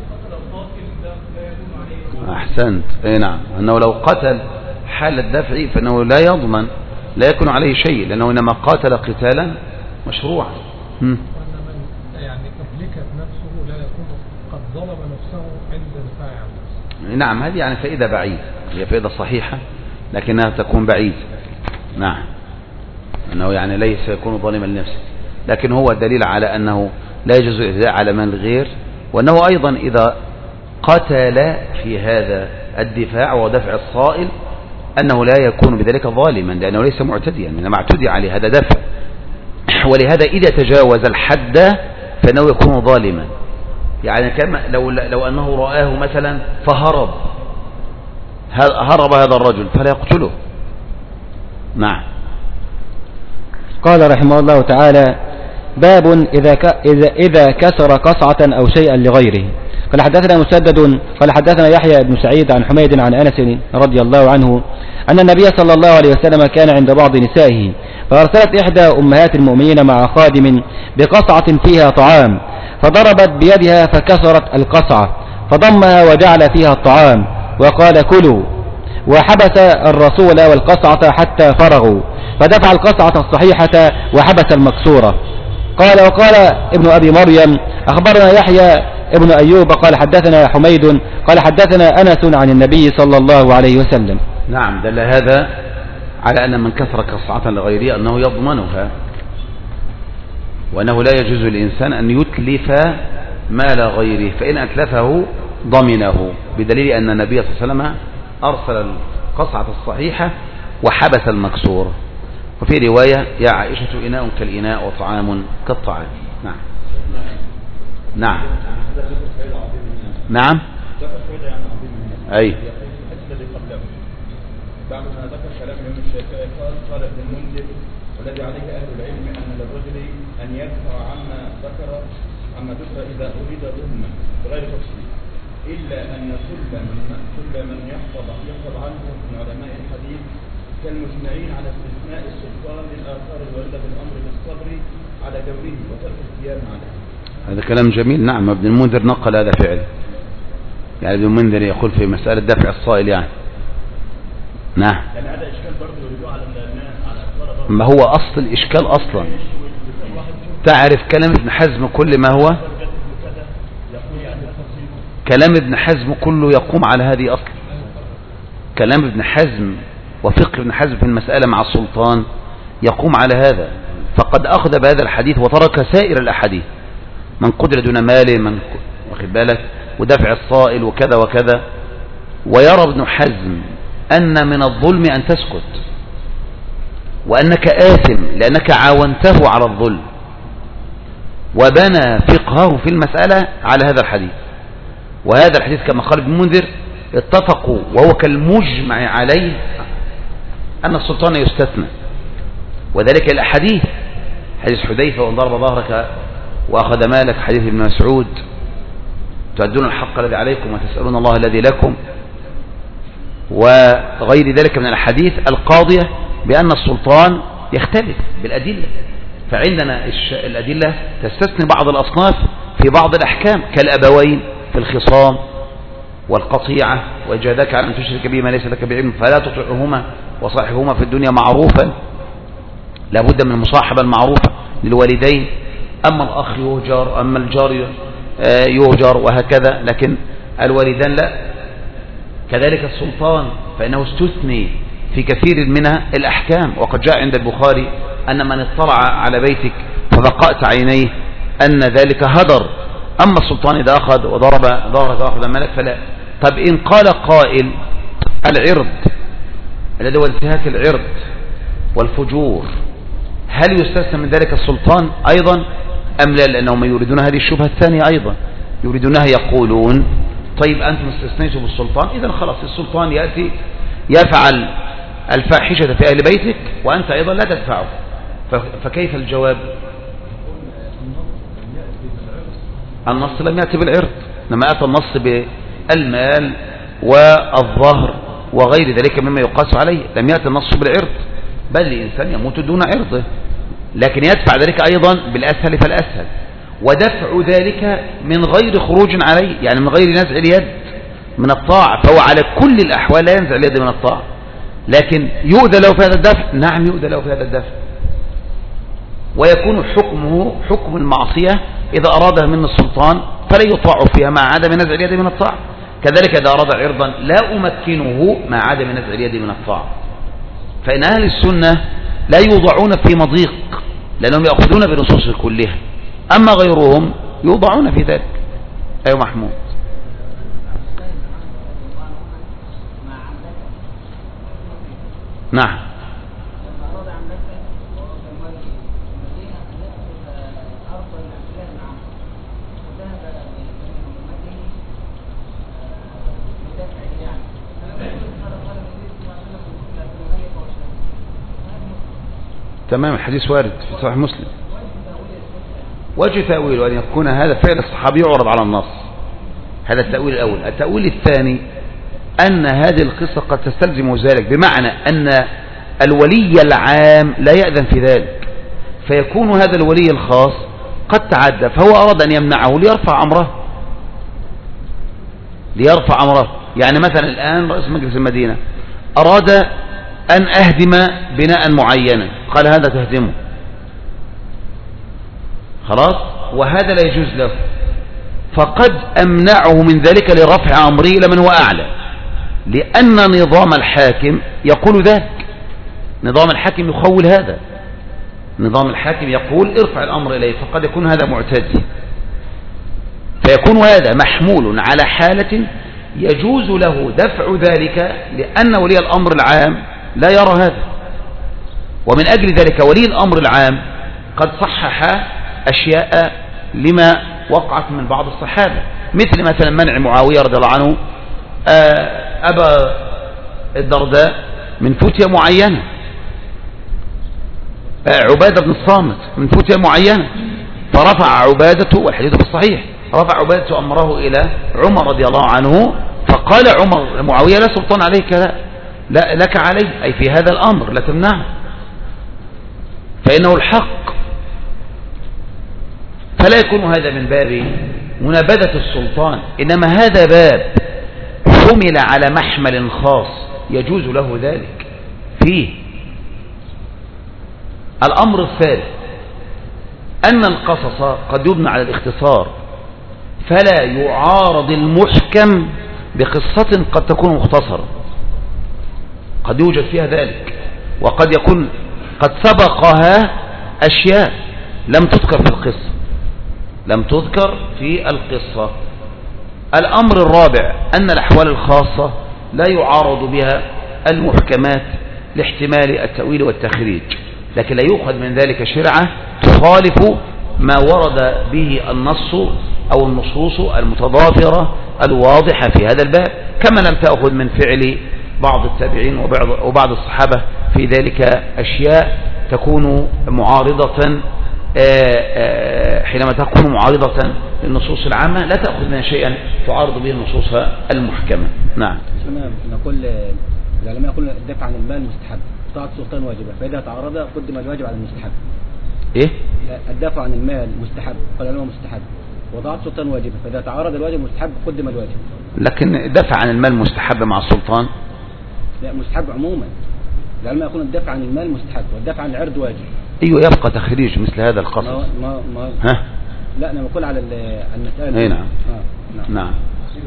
أحسنت، اي نعم، أنه لو قتل حال الدفع فإنه لا يضمن، لا يكون عليه شيء، لأنه إنما قاتل قتالا مشروعا. وأن من يعني أهلكت نفسه لا يكون قد ظلم نفسه عند دفاع عن نفسه. نعم، هذه يعني فائدة بعيد، هي فائدة صحيحة لكنها تكون بعيد. نعم، أنه يعني ليس يكون ظالما لنفسه، لكن هو دليل على أنه لا يجوز الإعتداء على مال الغير، وأنه أيضا إذا قتل في هذا الدفاع ودفع الصائل أنه لا يكون بذلك ظالما، لأنه ليس معتديا، إنما اعتدي عليه، هذا دفع. ولهذا إذا تجاوز الحد فإنه يكون ظالما، يعني كما لو, لو أنه رآه مثلا فهرب هرب هذا الرجل فلا يقتله. نعم. قال رحمه الله تعالى: باب إذا إذا إذا كسر قصعة أو شيئا لغيره. قال حدثنا مسدد قال حدثنا يحيى بن سعيد عن حميد عن أنس رضي الله عنه أن النبي صلى الله عليه وسلم كان عند بعض نسائه، فأرسلت إحدى أمهات المؤمنين مع خادم بقصعة فيها طعام، فضربت بيدها فكسرت القصعة، فضمها وجعل فيها الطعام وقال: كلوا. وحبس الرسول والقصعة حتى فرغوا، فدفع القصعة الصحيحة وحبس المكسورة. قال: وقال ابن أبي مريم: أخبرنا يحيى ابن أيوب قال حدثنا حميد قال حدثنا أنس عن النبي صلى الله عليه وسلم. نعم، دل هذا على أن من كسر قصعة لغيره أنه يضمنها، وأنه لا يجوز للإنسان أن يتلف مال غيره، فإن أتلفه ضمنه، بدليل أن النبي صلى الله عليه وسلم أرسل القصعة الصحيحة وحبس المكسور. وفي رواية: يا عائشة إناء كالإناء وطعام كالطعام. نعم نعم نعم أي بعد ما ذكر كلام الإمام الشافعي قال: قال ابن المنذر: والذي عليه أهل العلم أن للرجل أن يدفع عما ذكر عما ذكر إذا أريد ظلما بغير تفصيل، إلا أن كل من كل من يحفظ يحفظ عنه من علماء الحديث كالمجمعين على استثناء السلطان للآثار الواردة بالأمر بالصبر على جوره وترك القيام عليه. هذا كلام جميل. نعم، ابن المنذر نقل هذا فعل، يعني ابن المنذر يقول في مسألة دفع الصائل يعني. نعم، يعني هذا إشكال برضه يريدوه على على ما هو أصل الإشكال أصلا. تعرف كلام ابن حزم كل ما هو كلام ابن حزم كله يقوم على هذه أصل. كلام ابن حزم وفقه ابن حزم في المسألة مع السلطان يقوم على هذا، فقد أخذ بهذا الحديث وترك سائر الأحاديث: من قدر دون ماله، من واخد بالك، ودفع الصائل وكذا وكذا. ويرى ابن حزم أن من الظلم أن تسكت، وأنك آثم لأنك عاونته على الظلم، وبنى فقهه في المسألة على هذا الحديث. وهذا الحديث كما قال ابن منذر اتفقوا وهو كالمجمع عليه أن السلطان يستثنى، وذلك الأحاديث: حديث حذيفة: وان ضرب ظهرك وأخذ مالك، حديث ابن مسعود: تؤدون الحق الذي عليكم وتسألون الله الذي لكم، وغير ذلك من الحديث القاضية بأن السلطان يختلف بالأدلة. فعندنا الأدلة تستثني بعض الأصناف في بعض الأحكام، كالأبوين في الخصام والقطيعة: وجادك على أن تشرك به ما ليس لك بعلم فلا تطعهما وصاحبهما في الدنيا معروفا. لابد من المصاحبة المعروفة للوالدين. أما الأخ يهجر، أما الجار يهجر، وهكذا، لكن الوالدان لا. كذلك السلطان فإنه استثني في كثير من الأحكام. وقد جاء عند البخاري أن من اطلع على بيتك فبقأت عينيه أن ذلك هدر. أما السلطان إذا أخذ وضرب ظهرك وأخذ مالك فلا. طب إن قال قائل: العرض الذي هو انتهاك العرض والفجور، هل يستثنى من ذلك السلطان أيضا أم لا؟ لأنهم يريدون هذه الشبهة الثانية أيضا، يريدونها. يقولون: طيب أنتم استثنيتوا بالسلطان، إذن خلاص السلطان يأتي يفعل الفاحشة في أهل بيتك وأنت أيضا لا تدفعه، فكيف الجواب؟ النص لم يأتي بالعرض، إنما أتى النص بالمال والظهر وغير ذلك مما يقاس عليه. لم يأتي النص بالعرض، بل الإنسان يموت دون عرضه، لكن يدفع ذلك أيضا بالأسهل فالأسهل، ودفع ذلك من غير خروج عليه، يعني من غير نزع اليد من الطاعة. فهو على كل الأحوال لا ينزع اليد من الطاعة، لكن يؤذى له في هذا الدفع. نعم، يؤذى له في هذا الدفع، ويكون حكمه حكم المعصية إذا أرادها من السلطان فلا يطاع فيها مع عدم نزع اليد من الطاعة. كذلك إذا أراد عرضا لا أمكنه مع عدم نزع اليد من الطاعة. فإن أهل السنة لا يوضعون في مضيق لأنهم يأخذون بنصوص كلها، أما غيرهم يوضعون في ذلك. أيوة محمود. نعم. تمام، الحديث وارد في صحيح مسلم. وجه تأويله أن يكون هذا فعل الصحابي يعرض على النص، هذا التأويل الأول. التأويل الثاني أن هذه القصة قد تستلزم ذلك، بمعنى أن الولي العام لا يأذن في ذلك، فيكون هذا الولي الخاص قد تعدى، فهو أراد أن يمنعه ليرفع أمره ليرفع أمره يعني مثلا الآن رئيس مجلس المدينة أراد أن أهدم بناء معينا، قال هذا تهدمه خلاص، وهذا لا يجوز له، فقد أمنعه من ذلك لرفع أمره إلى من هو أعلى، لأن نظام الحاكم يقول ذلك. نظام الحاكم يخول هذا، نظام الحاكم يقول ارفع الأمر إليه، فقد يكون هذا معتدي، فيكون هذا محمول على حالة يجوز له دفع ذلك، لأن ولي الأمر العام لا يرى هذا. ومن أجل ذلك ولي الأمر العام قد صحح أشياء لما وقعت من بعض الصحابة، مثل مثلا منع معاوية رضي الله عنه أبا الدرداء من فتية معينة، عبادة بن الصامت من فتية معينة، فرفع عبادته، والحديث في الصحيح، رفع عبادته أمره إلى عمر رضي الله عنه، فقال عمر معاوية لا سلطان عليك، لا, لا لك عليه، أي في هذا الأمر لا تمنعه فإنه الحق. فلا يكون هذا من باب منابذة السلطان، إنما هذا باب حمل على محمل خاص يجوز له ذلك فيه. الأمر الثالث أن القصص قد يبنى على الاختصار، فلا يعارض المحكم بقصة قد تكون مختصرة، قد يوجد فيها ذلك، وقد يكون قد سبقها أشياء لم تذكر في القصة لم تذكر في القصة. الأمر الرابع أن الأحوال الخاصة لا يعارض بها المحكمات لاحتمال التأويل والتخريج، لكن لا يؤخذ من ذلك شرعة تخالف ما ورد به النص أو النصوص المتضافرة الواضحة في هذا الباب، كما لم تأخذ من فعل بعض التابعين وبعض الصحابة في ذلك أشياء تكون معارضة، حينما تكون معارضة للنصوص العامة لا تأخذ منها شيئا تعارض به النصوص المحكمة. نعم. نقول العلماء يقولون الدفع عن المال مستحب، طاعة السلطان واجبة، فإذا تعارض قدم الواجب على المستحب. إيه؟ الدفع عن المال مستحب، قال العلماء مستحب، وطاعة السلطان واجبة، فإذا تعارض الواجب مستحب قدم الواجب. لكن الدفع عن المال مستحب مع السلطان؟ لا، مستحب عموما. العلماء يقولون الدفع عن المال مستحب، والدفع عن العرض واجب. ايوه، يبقى تخريج مثل هذا القصص. ما ما ما ها؟ لا، انا بقول على المسألة. اي نعم. آه. نعم. نعم.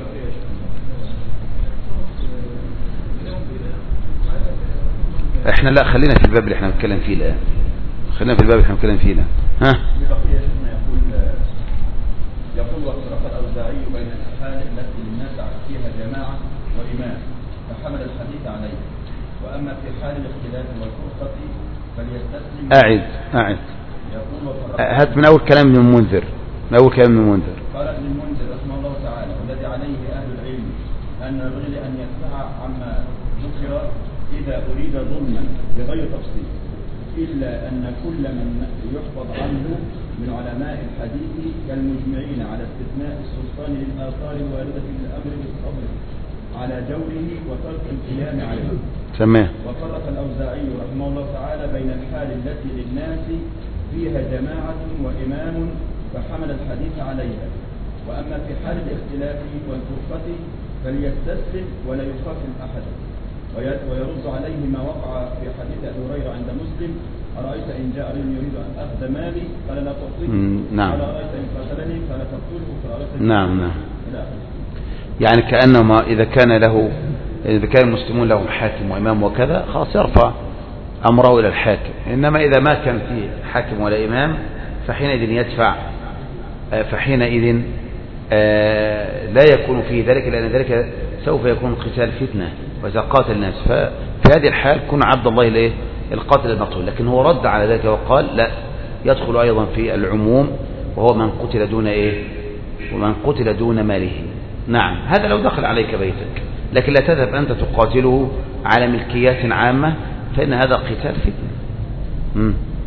احنا لا، خلينا في الباب اللي احنا بنتكلم فيه الان، خلينا في الباب اللي احنا بنتكلم فيه الان. ها؟ يقول يقول واختلف الأوزاعي بين الأحوال التي الناس فيها جماعة وإمام فحمل الحديث عليه، وأما في حال الاختلاف والفرقة فليستسلم. أعد أعد هات من أول كلام ابن المنذر، من أول كلام ابن المنذر. قال ابن المنذر رحمه الله تعالى: والذي عليه أهل العلم أن الرجل أن يدفع عما ذكر إذا أريد ظلما بغير تفصيل، إلا أن كل من يحفظ عنه من علماء الحديث كالمجمعين على استثناء السلطان للآثار الواردة في الأمر بالصبر على جوره وترك القيام عليه. تمام. وفرق الأوزاعي رحمه الله تعالى بين الحال التي للناس فيها جماعة وإمام فحمل الحديث عليها، وأما في حال الاختلاف والفرقة فليستسلم ولا يخافل أحدا، ويرد عليه ما وقع في حديث أبي هريرة عند مسلم: أرأيت إن جاء رجل يريد أن أخذ مالي قال لا تقتله، نعم. قال أرأيت إن قتلني فلا تقتله، فأرأيت نعم نعم. يعني كأنما إذا كان له إذا كان المسلمون لهم حاكم وإمام وكذا خلاص يرفع أمره إلى الحاكم، إنما إذا ما كان فيه حاكم ولا إمام فحينئذ يدفع، فحينئذ لا يكون فيه ذلك، لأن ذلك سوف يكون قتال فتنة وإذا قاتل الناس، ففي هذه الحال كن عبد الله إليه القاتل المقتول. لكن هو رد على ذلك وقال لا، يدخل أيضا في العموم، وهو من قتل دون إيه ومن قتل دون ماله. نعم، هذا لو دخل عليك بيتك، لكن لا تذهب أنت تقاتله على ملكيات عامة، فإن هذا قتال فتنة.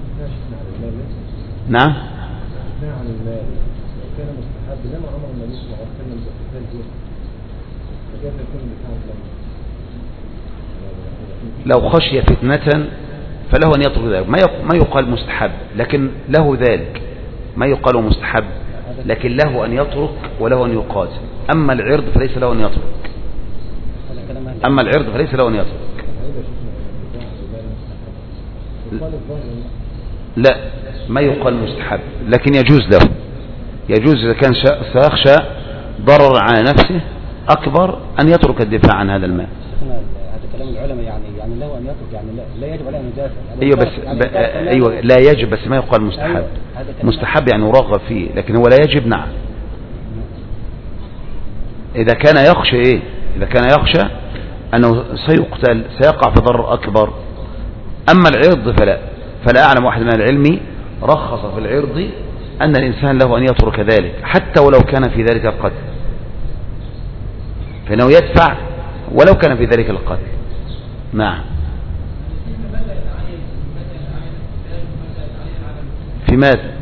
نعم. عن المال كان مستحب لما امر النبي صلى الله عليه وسلم باغتسال به فكيف يكون بتاعه لو خشي فتنة فله أن يترك ذلك، ما يقال مستحب لكن له ذلك، ما يقال مستحب لكن له أن يترك وله أن يقاتل. أما العرض فليس له أن يترك، أما العرض فليس له أن يترك. لا، ما يقال مستحب لكن يجوز له، يجوز إذا كان سيخشى ضرر على نفسه أكبر أن يترك الدفاع عن هذا المال. هذا كلام العلماء، يعني يعني له أن يترك، يعني لا, لا يجب عليه أن يدافع. أيوة بس ب... أيوة لا يجب، بس ما يقال مستحب. أيوة. مستحب يعني يرغب فيه، لكن هو لا يجب. نعم. إذا كان يخشى إيه؟ إذا كان يخشى أنه سيقتل سيقع في ضرر أكبر. أما العرض فلا، فلا أعلم واحد من العلم رخص في العرض أن الإنسان له أن يترك ذلك حتى ولو كان في ذلك القتل، فإنه يدفع ولو كان في ذلك القتل. نعم. في ماذا؟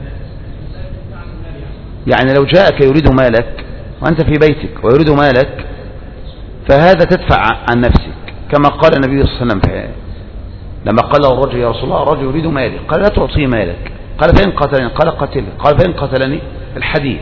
يعني لو جاءك يريد مالك وأنت في بيتك ويريد مالك فهذا تدفع عن نفسك، كما قال النبي صلى الله عليه وسلم لما قال له الرجل يا رسول الله الرجل يريد مالي، قال لا تعطيه مالك، قال فإن قتلني، قال قتله، قال فإن قتلني، الحديث.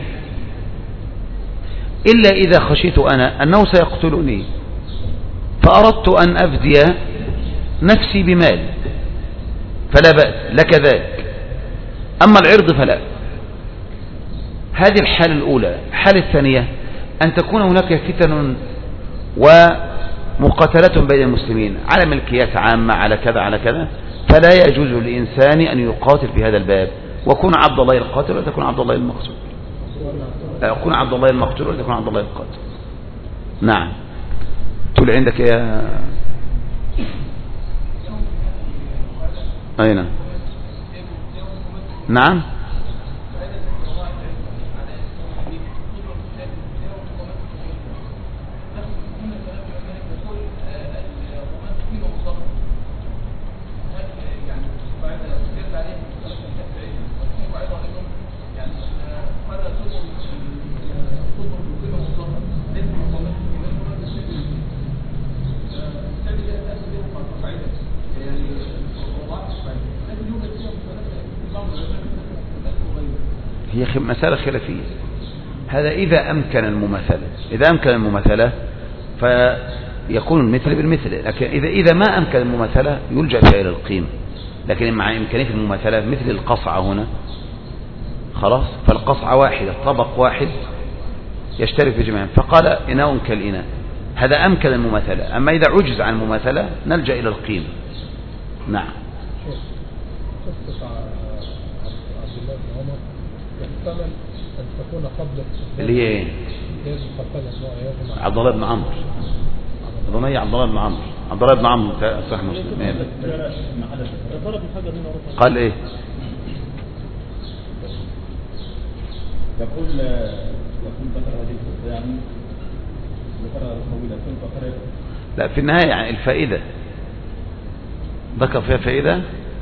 إلا إذا خشيت أنا أنه سيقتلني فأردت أن أفدي نفسي بمال فلا بأس لك ذلك. أما العرض فلا. هذه الحالة الأولى. الحالة الثانية أن تكون هناك فتن ومقاتلة بين المسلمين على ملكيات عامة على كذا على كذا، فلا يجوز للإنسان أن يقاتل في هذا الباب، وكون عبد الله القاتل ولا تكون عبد الله المقتول، يكون عبد الله المقتول ولا تكون عبد الله القاتل. نعم. تقول عندك يا أين؟ نعم. هي مسألة خلافية. هذا إذا أمكن المماثلة، إذا أمكن المماثلة فيكون المثل بالمثل، لكن إذا إذا ما أمكن المماثلة يلجأ فيها إلى القيمة. لكن مع إمكانية المماثلة مثل القصعة هنا خلاص، فالقصعة واحدة طبق واحد يشترك في جميعهم، فقال إناء كالإناء، هذا أمكن المماثلة. أما إذا عجز عن المماثلة نلجأ إلى القيمة. نعم. يحتمل أن تكون قبل اللي هي ايه؟ عبد الله بن عمرو. أظنية عبد الله بن عمرو، عبد الله بن عمرو صحيح مسلم. ايه قال ايه؟ يقول يقول ذكر هذه القصة يعني ذكر طويلة ثم ذكر. لا في النهاية يعني الفائدة ذكر فيها فائدة.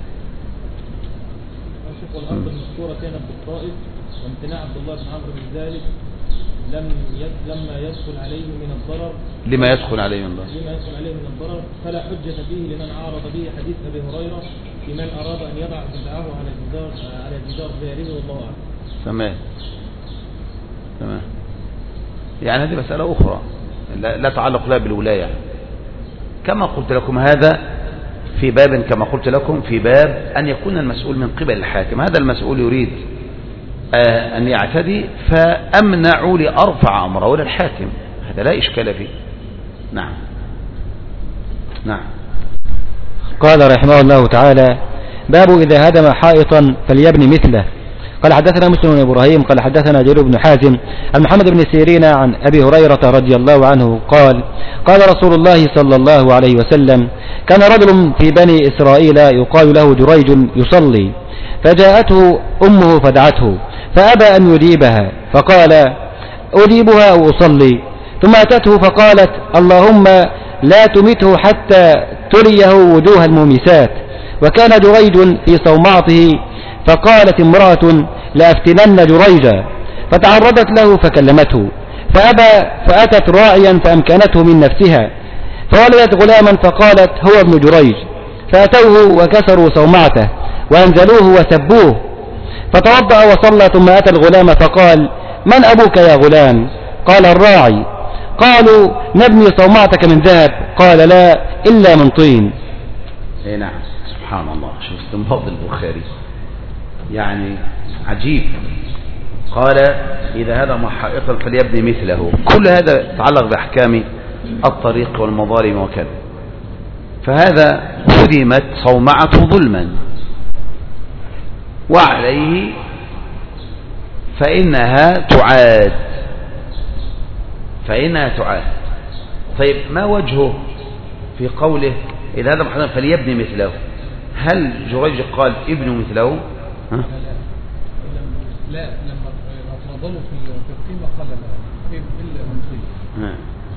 والأرض المذكورة كانت بالطائف وامتناع عبد الله بن عمرو من ذلك لم لما يدخل عليه من الضرر لما يدخل عليه من الضرر لما يدخل عليه من الضرر فلا حجة فيه لمن عارض به حديث أبي هريرة لمن أراد أن يضع بدعه على جدار على جدار داره والله أعلم. تمام تمام. يعني هذه مسألة أخرى لا, لا تعلق لها بالولاية، كما قلت لكم هذا في باب كما قلت لكم في باب أن يكون المسؤول من قبل الحاكم. هذا المسؤول يريد آه أن يعتدي فأمنع لأرفع أمره للحاكم، هذا لا إشكال فيه. نعم نعم. قال رحمه الله تعالى: باب إذا هدم حائطا فليبني مثله. قال حدثنا مسلم بن إبراهيم قال حدثنا جرير بن حازم عن محمد بن سيرين عن أبي هريرة رضي الله عنه قال: قال رسول الله صلى الله عليه وسلم: كان رجل في بني إسرائيل يقال له جريج يصلي، فجاءته أمه فدعته فأبى أن يجيبها، فقال: أجيبها أو أصلي؟ ثم أتته فقالت: اللهم لا تمته حتى تريه وجوه المومسات. وكان جريج في صومعته فقالت امرأة لأفتنن جريجا، فتعرضت له فكلمته فأبى، فأتت راعيا فأمكنته من نفسها، فولدت غلاما فقالت هو ابن جريج، فأتوه وكسروا صومعته وأنزلوه وسبوه، فتوضأ وصلى، ثم أتى الغلام فقال من أبوك يا غلام؟ قال الراعي. قالوا نبني صومعتك من ذهب؟ قال لا إلا من طين. اي نعم، سبحان الله، شوف استنباط البخاري يعني عجيب. قال إذا هذا محائطا فليبني مثله. كل هذا يتعلق بأحكام الطريق والمظالم وكذا. فهذا هدمت صومعة ظلما وعليه فإنها تعاد فإنها تعاد طيب ما وجهه في قوله إذا هذا محائطا فليبني مثله؟ هل جريج قال ابن مثله؟ ها؟ لا، لما فضلوا في القيمة قال لا إلا من طين.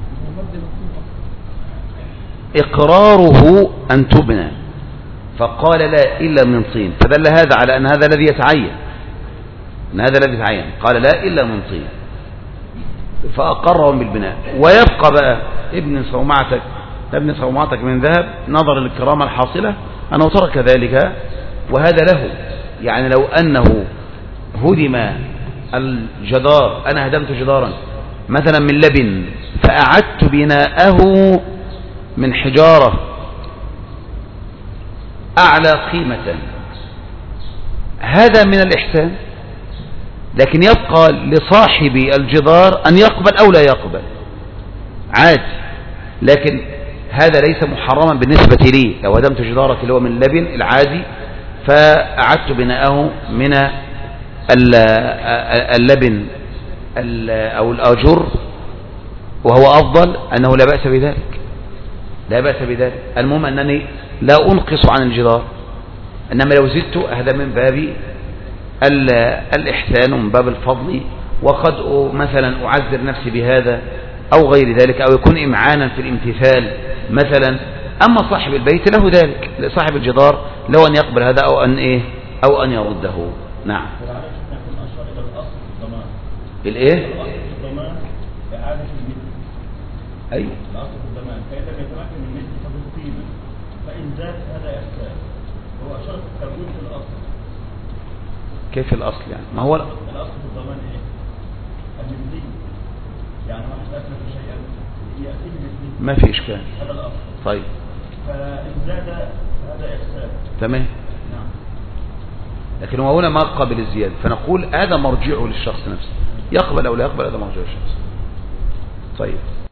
إقراره أن تبنى فقال لا إلا من طين، فدل هذا على أن هذا الذي يتعين أن هذا الذي يتعين قال لا إلا من طين، فأقرهم بالبناء. ويبقى بقى ابن صومعتك ابن صومعتك من ذهب نظر للكرامة الحاصلة أنه ترك ذلك، وهذا له. يعني لو أنه هدم الجدار، أنا هدمت جدارا مثلا من لبن فأعدت بناءه من حجارة أعلى قيمة، هذا من الإحسان، لكن يبقى لصاحب الجدار أن يقبل أو لا يقبل عادي، لكن هذا ليس محرما بالنسبة لي. لو هدمت جدارك اللي هو من اللبن العادي فأعدت بناءه من اللبن أو الآجر وهو أفضل، أنه لا بأس بذلك لا بأس بذلك. المهم أنني لا أنقص عن الجدار، إنما لو زدت هذا من باب الإحسان ومن باب الفضل، وقد مثلا أعذر نفسي بهذا أو غير ذلك، أو يكون إمعانا في الامتثال مثلا. أما صاحب البيت له ذلك، صاحب الجدار له أن يقبل هذا أو أن إيه أو أن يرده. نعم. الإيه؟ أي الأصل في الضمان، فإذا يتمكن من مثل فضل قيمة فإن زاد هذا إحسان. هو أشار التمويل في الأصل. كيف الأصل يعني؟ ما هو الأصل في الضمان إيه؟ المثلي، يعني واحد أتلف شيئا يأتي بمثلي، ما في إشكال، هذا الأصل. طيب فإن زاد هذا إحسان. تمام. نعم. لكن هو هنا ما قابل الزيادة، فنقول هذا مرجعه للشخص نفسه، يقبل أو لا يقبل هذا مرجعه للشخص. طيب.